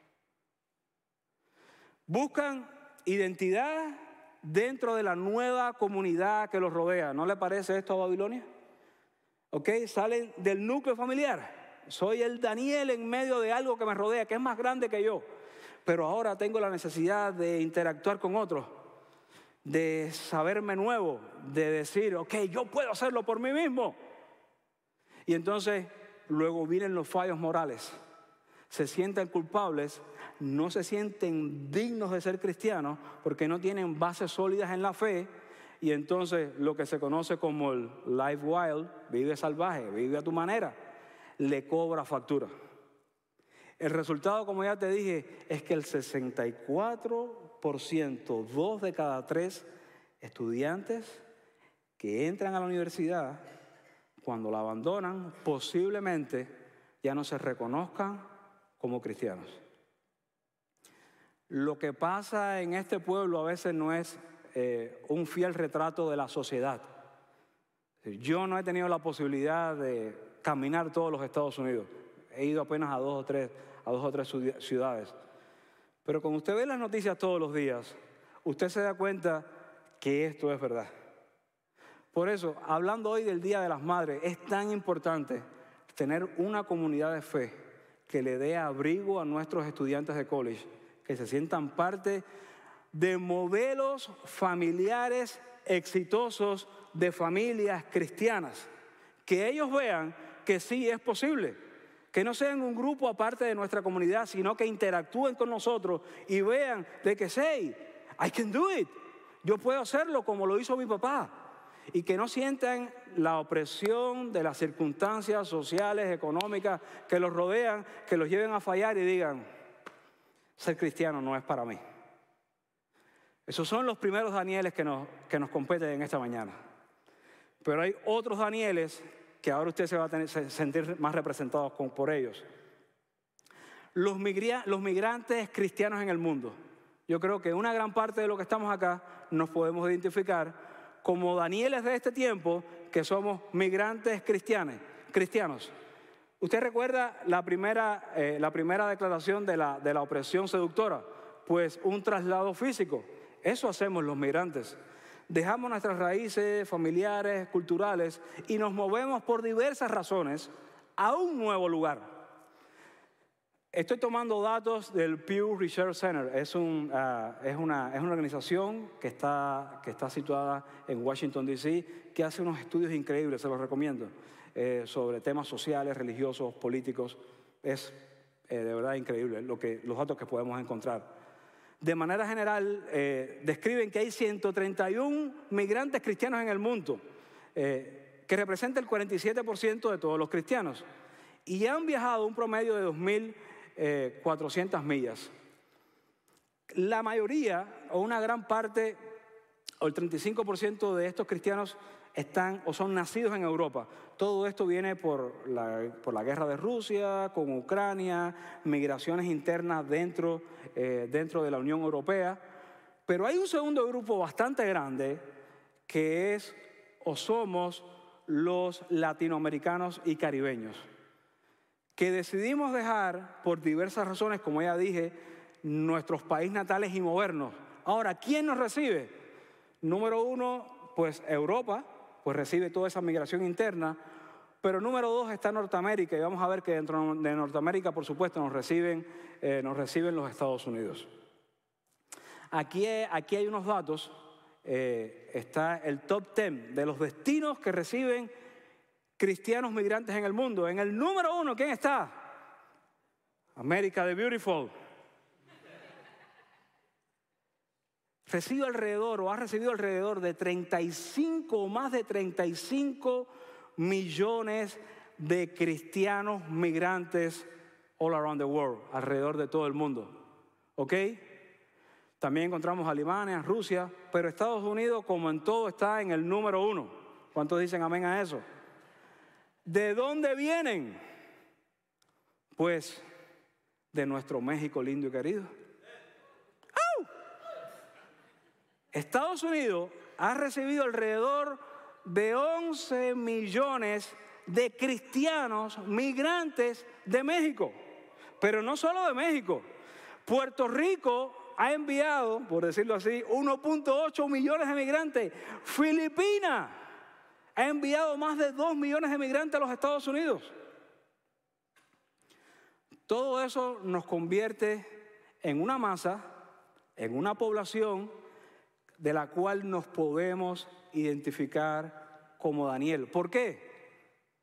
Buscan identidad dentro de la nueva comunidad que los rodea. ¿No le parece esto a Babilonia? ¿Ok? Salen del núcleo familiar. Soy el Daniel en medio de algo que me rodea, que es más grande que yo. Pero ahora tengo la necesidad de interactuar con otros, de saberme nuevo, de decir, ok, yo puedo hacerlo por mí mismo. Y entonces luego vienen los fallos morales. Se sienten culpables, no se sienten dignos de ser cristianos porque no tienen bases sólidas en la fe. Y entonces lo que se conoce como el life wild, vive salvaje, vive a tu manera, le cobra factura. El resultado, como ya te dije, es que el 64%, 2 de cada 3 estudiantes que entran a la universidad, cuando la abandonan, posiblemente ya no se reconozcan como cristianos. Lo que pasa en este pueblo a veces no es un fiel retrato de la sociedad. Yo no he tenido la posibilidad de caminar todos los Estados Unidos. He ido apenas a dos o tres ciudades. Pero cuando usted ve las noticias todos los días, usted se da cuenta que esto es verdad. Por eso, hablando hoy del Día de las Madres, es tan importante tener una comunidad de fe que le dé abrigo a nuestros estudiantes de college, que se sientan parte de modelos familiares exitosos de familias cristianas. Que ellos vean que sí es posible. Que no sean un grupo aparte de nuestra comunidad, sino que interactúen con nosotros y vean de que, hey, I can do it. Yo puedo hacerlo como lo hizo mi papá. Y que no sientan la opresión de las circunstancias sociales, económicas que los rodean, que los lleven a fallar y digan, ser cristiano no es para mí. Esos son los primeros Danieles que nos competen en esta mañana. Pero hay otros Danieles que ahora usted se va a sentir más representados por ellos. Los migrantes cristianos en el mundo. Yo creo que una gran parte de lo que estamos acá nos podemos identificar como Danieles de este tiempo, que somos migrantes cristianos. ¿Usted recuerda la primera declaración de la opresión seductora? Pues un traslado físico. Eso hacemos los migrantes. Dejamos nuestras raíces familiares, culturales y nos movemos por diversas razones a un nuevo lugar. Estoy tomando datos del Pew Research Center. Es una organización que está situada en Washington, D.C., que hace unos estudios increíbles, se los recomiendo, sobre temas sociales, religiosos, políticos. Es de verdad increíble los datos que podemos encontrar. De manera general, describen que hay 131 migrantes cristianos en el mundo, que representa el 47% de todos los cristianos. Y han viajado un promedio de 2.400 millas. La mayoría, o una gran parte, o el 35% de estos cristianos están o son nacidos en Europa. Todo esto viene por la guerra de Rusia, con Ucrania, migraciones internas dentro de la Unión Europea. Pero hay un segundo grupo bastante grande que es o somos los latinoamericanos y caribeños, que decidimos dejar por diversas razones, como ya dije, nuestros países natales y movernos. Ahora, ¿quién nos recibe? Número uno, pues Europa, pues recibe toda esa migración interna, pero número dos está Norteamérica, y vamos a ver que dentro de Norteamérica, por supuesto, nos reciben los Estados Unidos. Aquí hay unos datos, está el top 10 de los destinos que reciben cristianos migrantes en el mundo. En el número uno, ¿quién está? América the Beautiful. Ha recibido alrededor de 35, más de 35 millones de cristianos migrantes all around the world, alrededor de todo el mundo. ¿Ok? También encontramos Alemania, Rusia, pero Estados Unidos, como en todo, está en el número uno. ¿Cuántos dicen amén a eso? ¿De dónde vienen? Pues de nuestro México lindo y querido. ¡Au! Estados Unidos ha recibido alrededor de 11 millones de cristianos migrantes de México. Pero no solo de México. Puerto Rico ha enviado, por decirlo así, 1.8 millones de migrantes. Filipinas ha enviado más de 2 millones de migrantes a los Estados Unidos. Todo eso nos convierte en una masa, en una población de la cual nos podemos identificar como Daniel. ¿Por qué?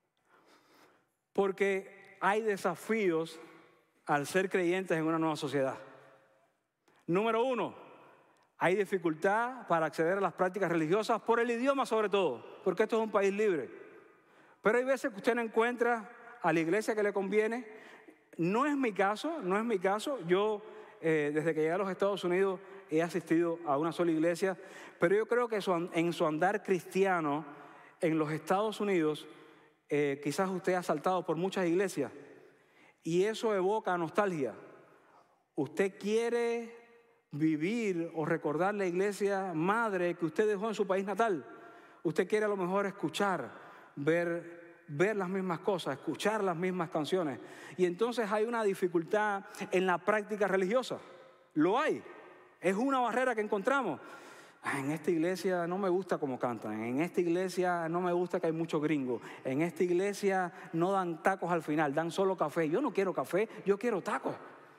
Porque hay desafíos al ser creyentes en una nueva sociedad. Número uno, hay dificultad para acceder a las prácticas religiosas por el idioma sobre todo, porque esto es un país libre. Pero hay veces que usted no encuentra a la iglesia que le conviene. No es mi caso. Yo, desde que llegué a los Estados Unidos, he asistido a una sola iglesia, pero yo creo que en su andar cristiano en los Estados Unidos, quizás usted ha saltado por muchas iglesias y eso evoca nostalgia. Usted quiere vivir o recordar la iglesia madre que usted dejó en su país natal. Usted quiere a lo mejor escuchar, ver las mismas cosas, escuchar las mismas canciones. Y entonces hay una dificultad en la práctica religiosa. Lo hay. Es una barrera que encontramos. En esta iglesia no me gusta cómo cantan. En esta iglesia no me gusta que hay mucho gringo. En esta iglesia no dan tacos al final, dan solo café. Yo no quiero café, yo quiero tacos.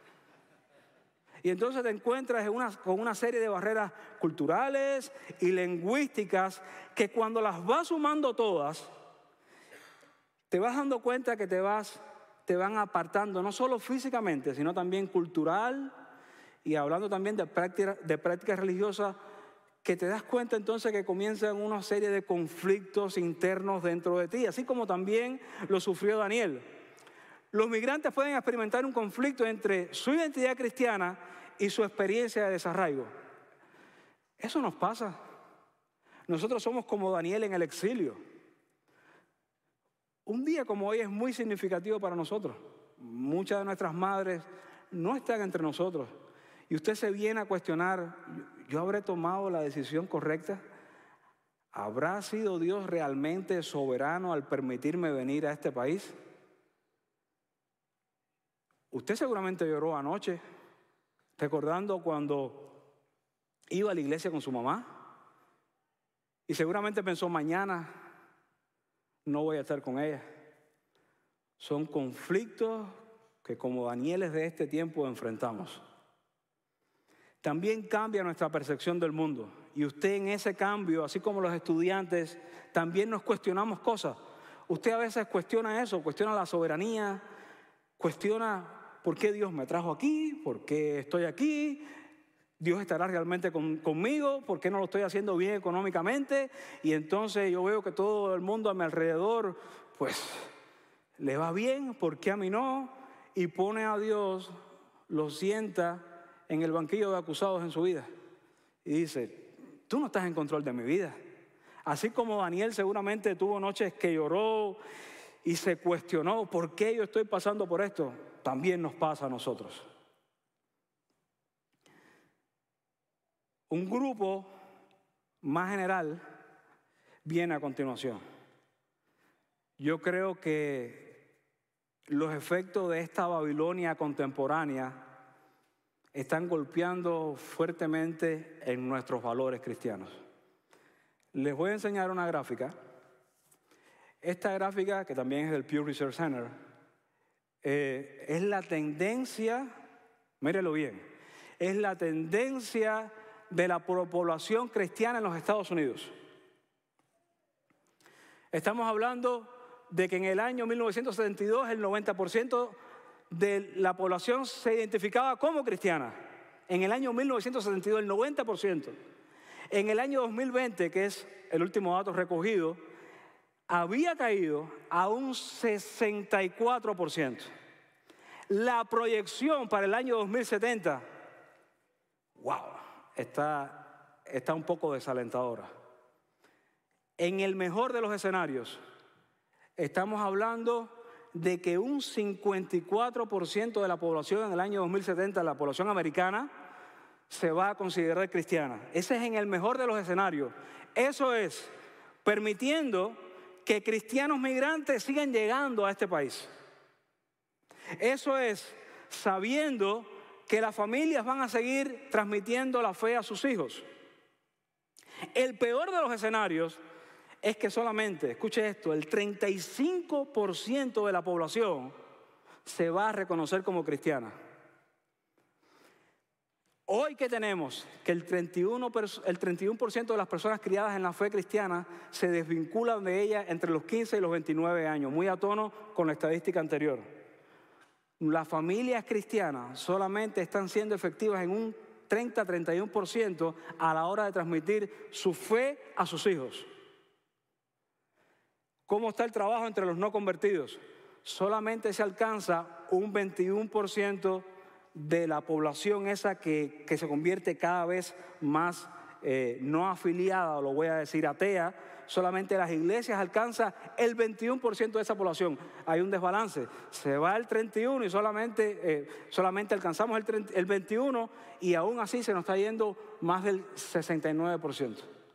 Y entonces te encuentras con una serie de barreras culturales y lingüísticas que cuando las vas sumando todas, te vas dando cuenta que te van apartando, no solo físicamente, sino también cultural y hablando también de prácticas religiosas, que te das cuenta entonces que comienzan una serie de conflictos internos dentro de ti, así como también lo sufrió Daniel. Los migrantes pueden experimentar un conflicto entre su identidad cristiana y su experiencia de desarraigo. Eso nos pasa. Nosotros somos como Daniel en el exilio. Un día como hoy es muy significativo para nosotros. Muchas de nuestras madres no están entre nosotros. Y usted se viene a cuestionar, ¿yo habré tomado la decisión correcta? ¿Habrá sido Dios realmente soberano al permitirme venir a este país? Usted seguramente lloró anoche, recordando cuando iba a la iglesia con su mamá y seguramente pensó, mañana no voy a estar con ella. Son conflictos que como Danieles de este tiempo enfrentamos. También cambia nuestra percepción del mundo. Y usted en ese cambio, así como los estudiantes, también nos cuestionamos cosas. Usted a veces cuestiona eso, cuestiona la soberanía, cuestiona por qué Dios me trajo aquí, por qué estoy aquí, Dios estará realmente conmigo, por qué no lo estoy haciendo bien económicamente. Y entonces yo veo que todo el mundo a mi alrededor, pues, le va bien, ¿por qué a mí no? Y pone a Dios, lo sienta en el banquillo de acusados en su vida. Y dice, tú no estás en control de mi vida. Así como Daniel seguramente tuvo noches que lloró y se cuestionó, ¿por qué yo estoy pasando por esto? También nos pasa a nosotros. Un grupo más general viene a continuación. Yo creo que los efectos de esta Babilonia contemporánea están golpeando fuertemente en nuestros valores cristianos. Les voy a enseñar una gráfica. Esta gráfica, que también es del Pew Research Center, es la tendencia, mírelo bien, es la tendencia de la población cristiana en los Estados Unidos. Estamos hablando de que en el año 1972 el 90% de la población se identificaba como cristiana. En el año 1972 el 90%. En el año 2020, que es el último dato recogido, había caído a un 64%. La proyección para el año 2070, wow, está un poco desalentadora. En el mejor de los escenarios, estamos hablando de que un 54% de la población en el año 2070, la población americana, se va a considerar cristiana. Ese es en el mejor de los escenarios. Eso es permitiendo que cristianos migrantes sigan llegando a este país. Eso es sabiendo que las familias van a seguir transmitiendo la fe a sus hijos. El peor de los escenarios es que solamente, escuche esto, el 35% de la población se va a reconocer como cristiana. Hoy que tenemos que el 31% de las personas criadas en la fe cristiana se desvinculan de ella entre los 15 y los 29 años, muy a tono con la estadística anterior. Las familias cristianas solamente están siendo efectivas en un 30-31% a la hora de transmitir su fe a sus hijos. ¿Cómo está el trabajo entre los no convertidos? Solamente se alcanza un 21% de la población esa que se convierte cada vez más no afiliada, o lo voy a decir atea. Solamente las iglesias alcanzan el 21% de esa población. Hay un desbalance. Se va el 31% y solamente alcanzamos el 21%, y aún así se nos está yendo más del 69%.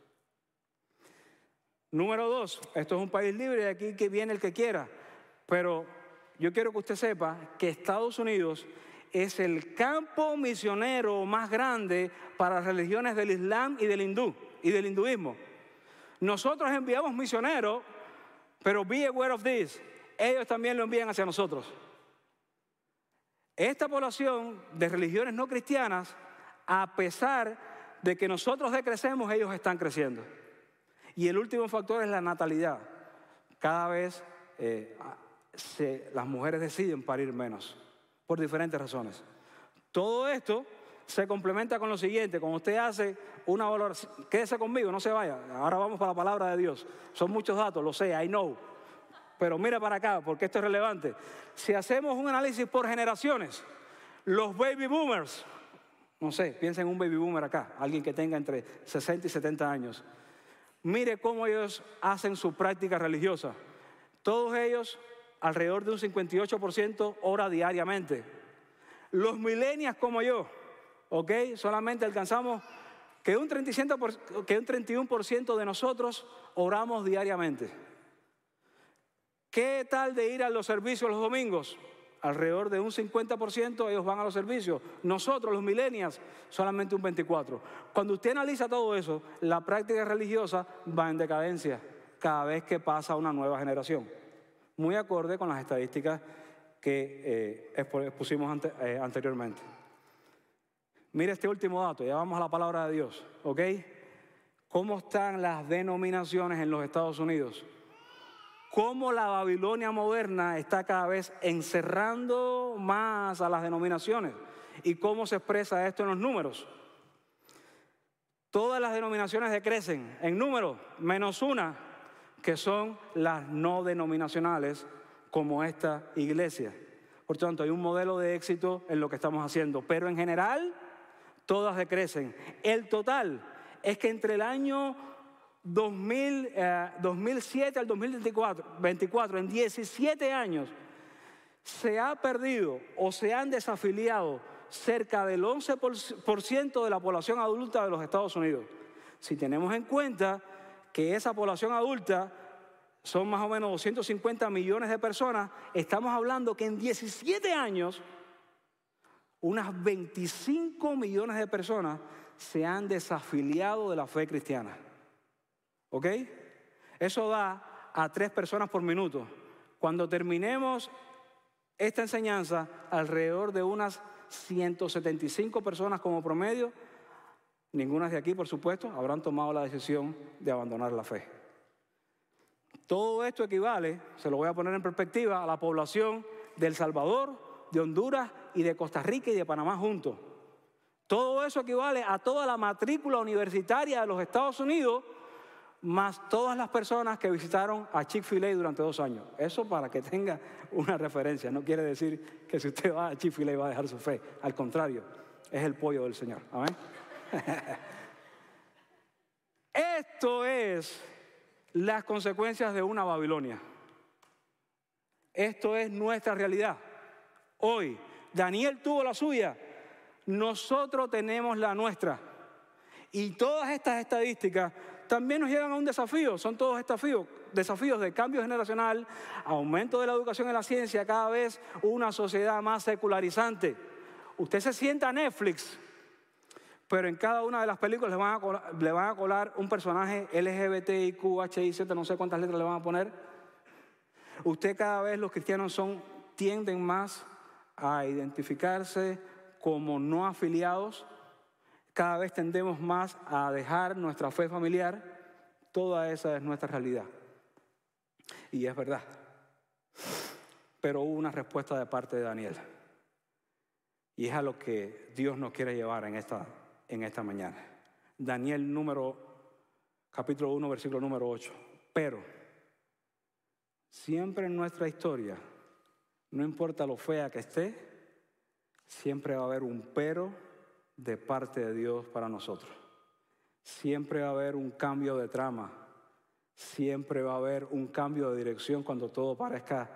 Número 2, esto es un país libre y aquí que viene el que quiera. Pero yo quiero que usted sepa que Estados Unidos es el campo misionero más grande para las religiones del Islam y del hinduismo. Nosotros enviamos misioneros, pero be aware of this, ellos también lo envían hacia nosotros. Esta población de religiones no cristianas, a pesar de que nosotros decrecemos, ellos están creciendo. Y el último factor es la natalidad. Cada vez las mujeres deciden parir menos, por diferentes razones. Todo esto se complementa con lo siguiente. Cuando usted hace una valoración, quédese conmigo, no se vaya. Ahora vamos para la palabra de Dios. Son muchos datos, lo sé, I know. Pero mira para acá, porque esto es relevante. Si hacemos un análisis por generaciones, los baby boomers, no sé, piensa en un baby boomer acá, alguien que tenga entre 60 y 70 años. Mire cómo ellos hacen su práctica religiosa. Todos ellos, alrededor de un 58%, ora diariamente. Los millennials como yo, ¿ok? Solamente alcanzamos que un 31% de nosotros oramos diariamente. ¿Qué tal de ir a los servicios los domingos? alrededor de un 50% ellos van a los servicios. Nosotros, los millennials, solamente un 24%. Cuando usted analiza todo eso, la práctica religiosa va en decadencia cada vez que pasa una nueva generación. Muy acorde con las estadísticas que expusimos anteriormente. Mire este último dato, ya vamos a la palabra de Dios, ¿ok? ¿Cómo están las denominaciones en los Estados Unidos? Cómo la Babilonia moderna está cada vez encerrando más a las denominaciones y cómo se expresa esto en los números. Todas las denominaciones decrecen en número, menos una, que son las no denominacionales, como esta iglesia. Por tanto, hay un modelo de éxito en lo que estamos haciendo, pero en general, todas decrecen. El total es que entre el año 2007 al 2024, en 17 años, se ha perdido o se han desafiliado cerca del 11% de la población adulta de los Estados Unidos. Si tenemos en cuenta que esa población adulta son más o menos 250 millones de personas, estamos hablando que en 17 años, unas 25 millones de personas se han desafiliado de la fe cristiana. ¿Ok? Eso da a 3 personas por minuto. Cuando terminemos esta enseñanza, alrededor de unas 175 personas como promedio, ninguna de aquí, por supuesto, habrán tomado la decisión de abandonar la fe. Todo esto equivale, se lo voy a poner en perspectiva, a la población de El Salvador, de Honduras y de Costa Rica y de Panamá juntos. Todo eso equivale a toda la matrícula universitaria de los Estados Unidos, más todas las personas que visitaron a Chick-fil-A durante 2 años. Eso para que tenga una referencia. No quiere decir que si usted va a Chick-fil-A va a dejar su fe. Al contrario, es el pollo del Señor. Amén. Esto es las consecuencias de una Babilonia. Esto es nuestra realidad. Hoy, Daniel tuvo la suya. Nosotros tenemos la nuestra. Y todas estas estadísticas también nos llevan a un desafío. Son todos desafíos de cambio generacional, aumento de la educación en la ciencia, cada vez una sociedad más secularizante. Usted se sienta a Netflix, pero en cada una de las películas le van a colar un personaje LGBTIQ, no sé cuántas letras le van a poner. Usted cada vez, los cristianos tienden más a identificarse como no afiliados. Cada vez tendemos más a dejar nuestra fe familiar. Toda esa es nuestra realidad. Y es verdad. Pero hubo una respuesta de parte de Daniel. Y es a lo que Dios nos quiere llevar en esta mañana. Daniel capítulo 1, versículo número 8. Pero, siempre en nuestra historia, no importa lo fea que esté, siempre va a haber un pero de parte de Dios para nosotros. Siempre va a haber un cambio de trama. Siempre va a haber un cambio de dirección cuando todo parezca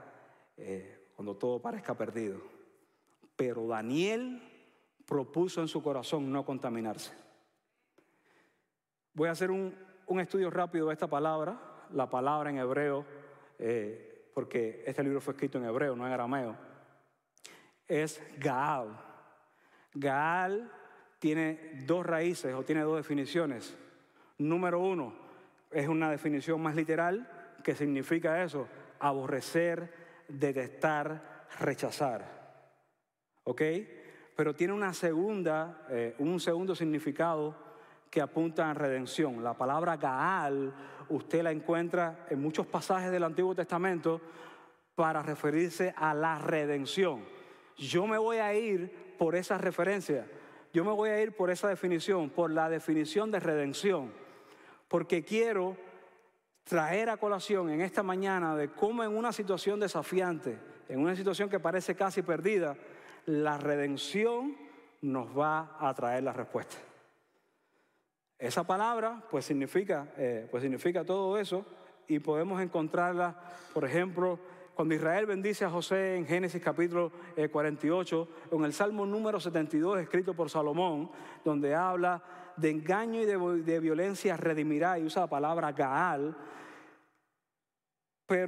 perdido. Pero Daniel propuso en su corazón no contaminarse. Voy a hacer un estudio rápido de esta palabra, la palabra en hebreo, porque este libro fue escrito en hebreo, no en arameo. Es Gaal. Gaal tiene 2 raíces o tiene 2 definiciones. Número 1, es una definición más literal, que significa eso: aborrecer, detestar, rechazar. ¿Ok? Pero tiene un segundo significado que apunta a redención. La palabra Gaal, usted la encuentra en muchos pasajes del Antiguo Testamento para referirse a la redención. Yo me voy a ir por esa referencia. Yo me voy a ir por esa definición, por la definición de redención. Porque quiero traer a colación en esta mañana de cómo en una situación desafiante, en una situación que parece casi perdida, la redención nos va a traer la respuesta. Esa palabra pues significa todo eso, y podemos encontrarla, por ejemplo, cuando Israel bendice a José en Génesis capítulo 48, en el Salmo número 72 escrito por Salomón, donde habla de engaño y de violencia redimirá, y usa la palabra Gaal. Pero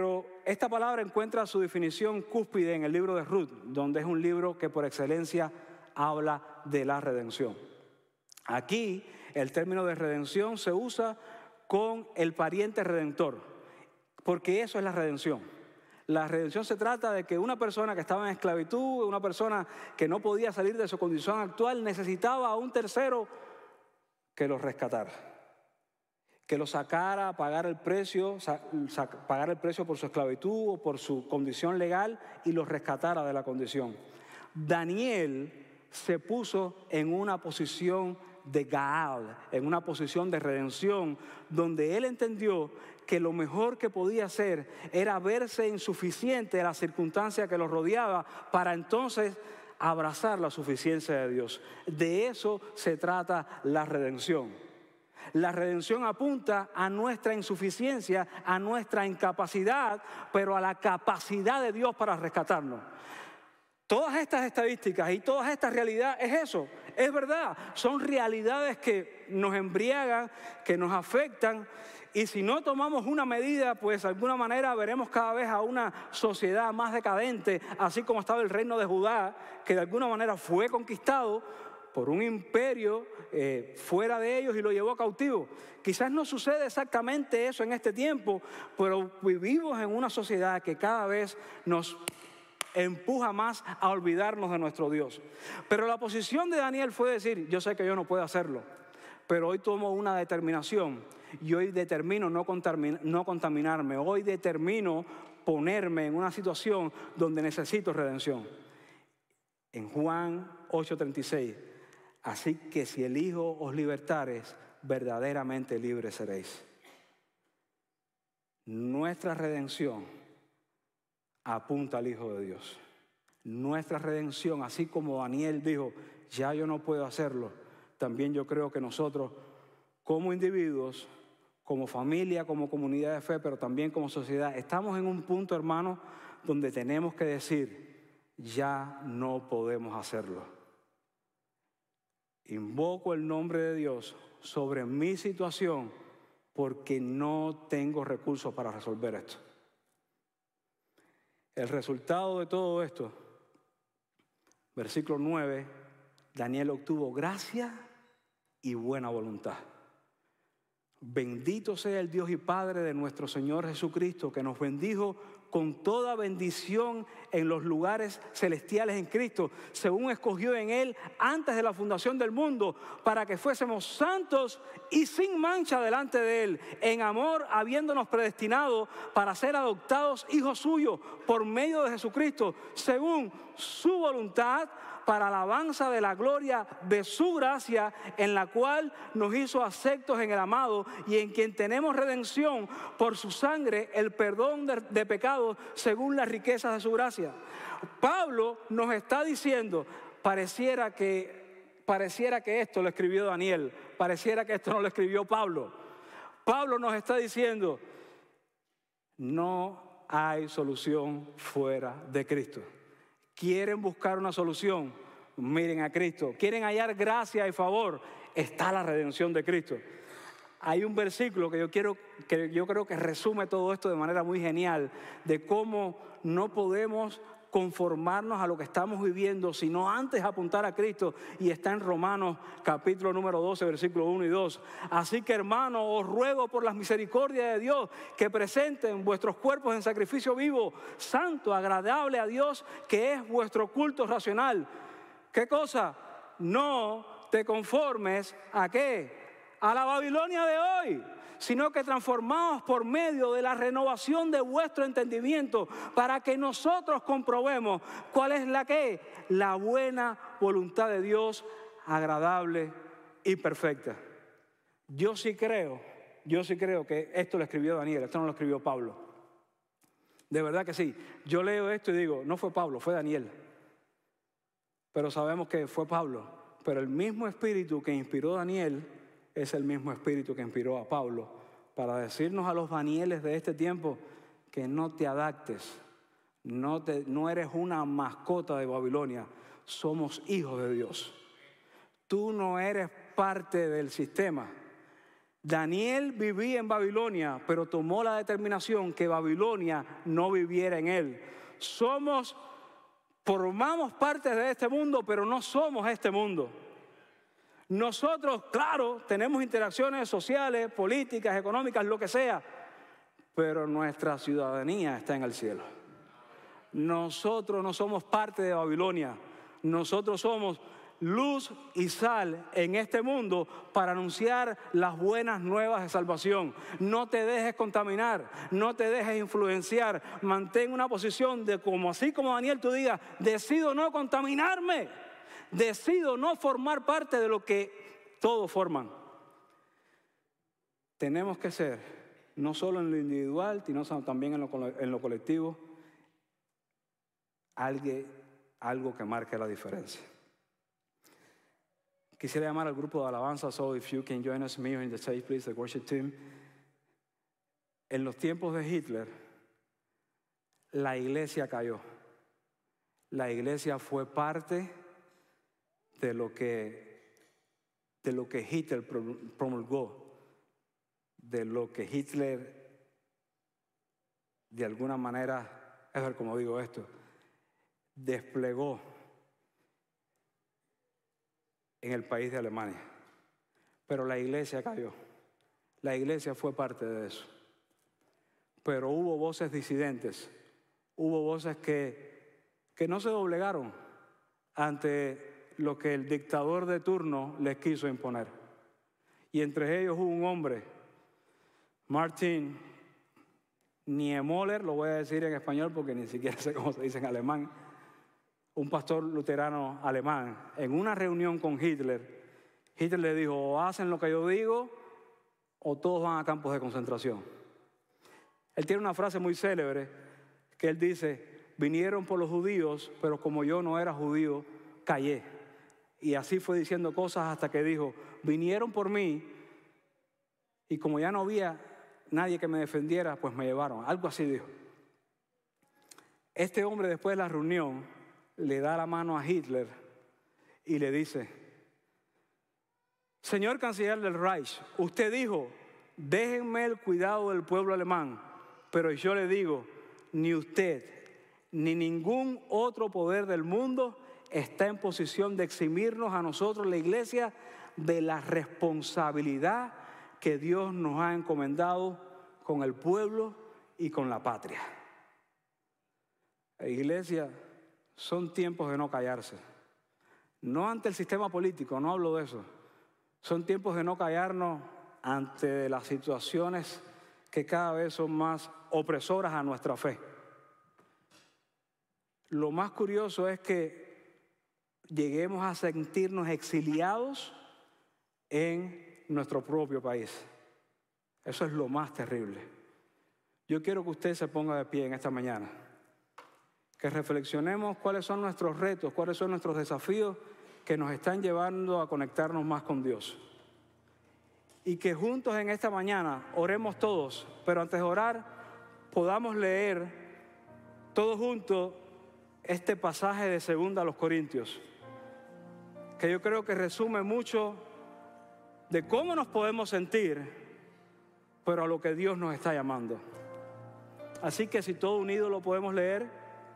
esta palabra encuentra su definición cúspide en el libro de Ruth, donde es un libro que por excelencia habla de la redención. Aquí el término de redención se usa con el pariente redentor, porque eso es la redención. La redención se trata de que una persona que estaba en esclavitud, una persona que no podía salir de su condición actual, necesitaba a un tercero que lo rescatara, que lo sacara a pagar el precio por su esclavitud o por su condición legal y lo rescatara de la condición. Daniel se puso en una posición de Gaal, en una posición de redención, donde él entendió que lo mejor que podía hacer era verse insuficiente de la circunstancia que lo rodeaba para entonces abrazar la suficiencia de Dios. De eso se trata la redención. La redención apunta a nuestra insuficiencia, a nuestra incapacidad, pero a la capacidad de Dios para rescatarnos. Todas estas estadísticas y todas estas realidades es eso, es verdad, son realidades que nos embriagan, que nos afectan, y si no tomamos una medida, pues de alguna manera veremos cada vez a una sociedad más decadente, así como estaba el reino de Judá, que de alguna manera fue conquistado por un imperio fuera de ellos y lo llevó cautivo. Quizás no sucede exactamente eso en este tiempo, pero vivimos en una sociedad que cada vez nos empuja más a olvidarnos de nuestro Dios. Pero la posición de Daniel fue decir, yo sé que yo no puedo hacerlo, pero hoy tomo una determinación y hoy determino no contaminarme, hoy determino ponerme en una situación donde necesito redención. En Juan 8:36, así que si el Hijo os libertares, verdaderamente libres seréis. Nuestra redención apunta al Hijo de Dios. Nuestra redención, así como Daniel dijo, ya yo no puedo hacerlo, también yo creo que nosotros como individuos, como familia, como comunidad de fe, pero también como sociedad, estamos en un punto, hermano, donde tenemos que decir, ya no podemos hacerlo. Invoco el nombre de Dios sobre mi situación porque no tengo recursos para resolver esto. El resultado de todo esto, versículo 9, Daniel obtuvo gracia y buena voluntad. Bendito sea el Dios y Padre de nuestro Señor Jesucristo, que nos bendijo con toda bendición en los lugares celestiales en Cristo, según escogió en Él antes de la fundación del mundo, para que fuésemos santos y sin mancha delante de Él, en amor habiéndonos predestinado para ser adoptados hijos suyos por medio de Jesucristo, según su voluntad, para alabanza de la gloria de su gracia, en la cual nos hizo aceptos en el amado y en quien tenemos redención por su sangre, el perdón de pecados según las riquezas de su gracia. Pablo nos está diciendo, pareciera que esto lo escribió Daniel, pareciera que esto no lo escribió Pablo. Pablo nos está diciendo, no hay solución fuera de Cristo. ¿Quieren buscar una solución? Miren a Cristo. ¿Quieren hallar gracia y favor? Está la redención de Cristo. Hay un versículo que yo creo que resume todo esto de manera muy genial, de cómo no podemos conformarnos a lo que estamos viviendo, sino antes apuntar a Cristo, y está en Romanos capítulo número 12, versículos 1 y 2. Así que, hermanos, os ruego por las misericordias de Dios que presenten vuestros cuerpos en sacrificio vivo, santo, agradable a Dios, que es vuestro culto racional. ¿Qué cosa? No te conformes ¿a qué? A la Babilonia de hoy, sino que transformaos por medio de la renovación de vuestro entendimiento, para que nosotros comprobemos cuál es la buena voluntad de Dios, agradable y perfecta. Yo sí creo que esto lo escribió Daniel, esto no lo escribió Pablo. De verdad que sí. Yo leo esto y digo, no fue Pablo, fue Daniel. Pero sabemos que fue Pablo. Pero el mismo espíritu que inspiró a Daniel es el mismo espíritu que inspiró a Pablo para decirnos a los Danieles de este tiempo que no te adaptes, no eres una mascota de Babilonia, somos hijos de Dios. Tú no eres parte del sistema, Daniel vivía en Babilonia, pero tomó la determinación que Babilonia no viviera en él. Formamos parte de este mundo, pero no somos este mundo. Nosotros, claro, tenemos interacciones sociales, políticas, económicas, lo que sea, pero nuestra ciudadanía está en el cielo. Nosotros no somos parte de Babilonia. Nosotros somos luz y sal en este mundo para anunciar las buenas nuevas de salvación. No te dejes contaminar, no te dejes influenciar. Mantén una posición de así como Daniel tú digas, decido no contaminarme, decido no formar parte de lo que todos forman. Tenemos que ser, no solo en lo individual, sino también en lo colectivo, algo que marque la diferencia. Quisiera llamar al grupo de alabanza, so if you can join us here in the stage, please, the worship team. En los tiempos de Hitler, la iglesia cayó. La iglesia fue parte de lo que Hitler promulgó, de lo que Hitler, de alguna manera, es ver cómo digo esto, desplegó en el país de Alemania. Pero la iglesia cayó. La iglesia fue parte de eso. Pero hubo voces disidentes, hubo voces que no se doblegaron ante lo que el dictador de turno les quiso imponer. Y entre ellos hubo un hombre, Martin Niemöller, lo voy a decir en español porque ni siquiera sé cómo se dice en alemán, un pastor luterano alemán. En una reunión con Hitler le dijo, o hacen lo que yo digo o todos van a campos de concentración. Él tiene una frase muy célebre que él dice, vinieron por los judíos, pero como yo no era judío, callé. Y así fue diciendo cosas hasta que dijo, vinieron por mí y como ya no había nadie que me defendiera, pues me llevaron. Algo así dijo. Este hombre después de la reunión le da la mano a Hitler y le dice, señor canciller del Reich, usted dijo, déjenme el cuidado del pueblo alemán, pero yo le digo, ni usted ni ningún otro poder del mundo está en posición de eximirnos a nosotros, la iglesia, de la responsabilidad que Dios nos ha encomendado con el pueblo y con la patria. La iglesia, son tiempos de no callarse. No ante el sistema político, no hablo de eso. Son tiempos de no callarnos ante las situaciones que cada vez son más opresoras a nuestra fe. Lo más curioso es que lleguemos a sentirnos exiliados en nuestro propio país. Eso es lo más terrible. Yo quiero que usted se ponga de pie en esta mañana. Que reflexionemos cuáles son nuestros retos, cuáles son nuestros desafíos que nos están llevando a conectarnos más con Dios. Y que juntos en esta mañana oremos todos, pero antes de orar podamos leer todos juntos este pasaje de 2 Corintios, que yo creo que resume mucho de cómo nos podemos sentir, pero a lo que Dios nos está llamando. Así que si todos unidos lo podemos leer.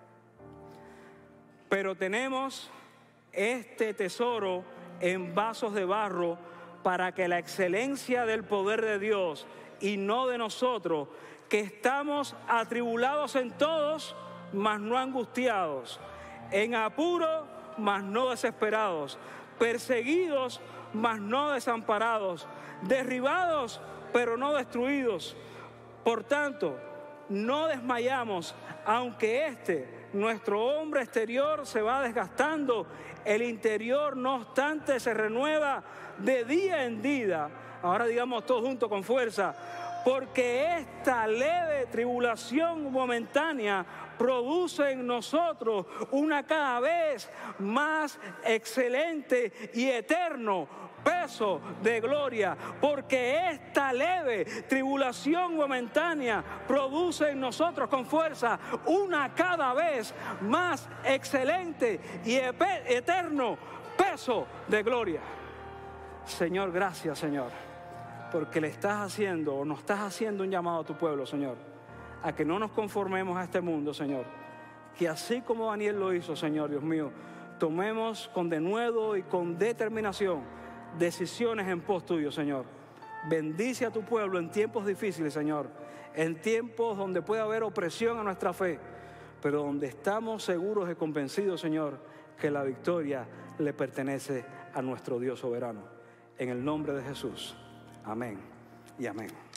Pero tenemos este tesoro en vasos de barro para que la excelencia del poder de Dios y no de nosotros, que estamos atribulados en todos, mas no angustiados, en apuro, mas no desesperados, perseguidos, mas no desamparados, derribados, pero no destruidos. Por tanto, no desmayamos, aunque nuestro hombre exterior se va desgastando, el interior no obstante se renueva de día en día. Ahora digamos todos juntos con fuerza, porque esta leve tribulación momentánea produce en nosotros una cada vez más excelente y eterno peso de gloria, porque esta leve tribulación momentánea produce en nosotros con fuerza una cada vez más excelente y eterno peso de gloria. Señor, gracias, Señor. porque le estás haciendo o nos estás haciendo un llamado a tu pueblo, Señor, a que no nos conformemos a este mundo, Señor. Que así como Daniel lo hizo, Señor, Dios mío, tomemos con denuedo y con determinación decisiones en pos tuyo, Señor. Bendice a tu pueblo en tiempos difíciles, Señor, en tiempos donde puede haber opresión a nuestra fe, pero donde estamos seguros y convencidos, Señor, que la victoria le pertenece a nuestro Dios soberano. En el nombre de Jesús. Amén y amén.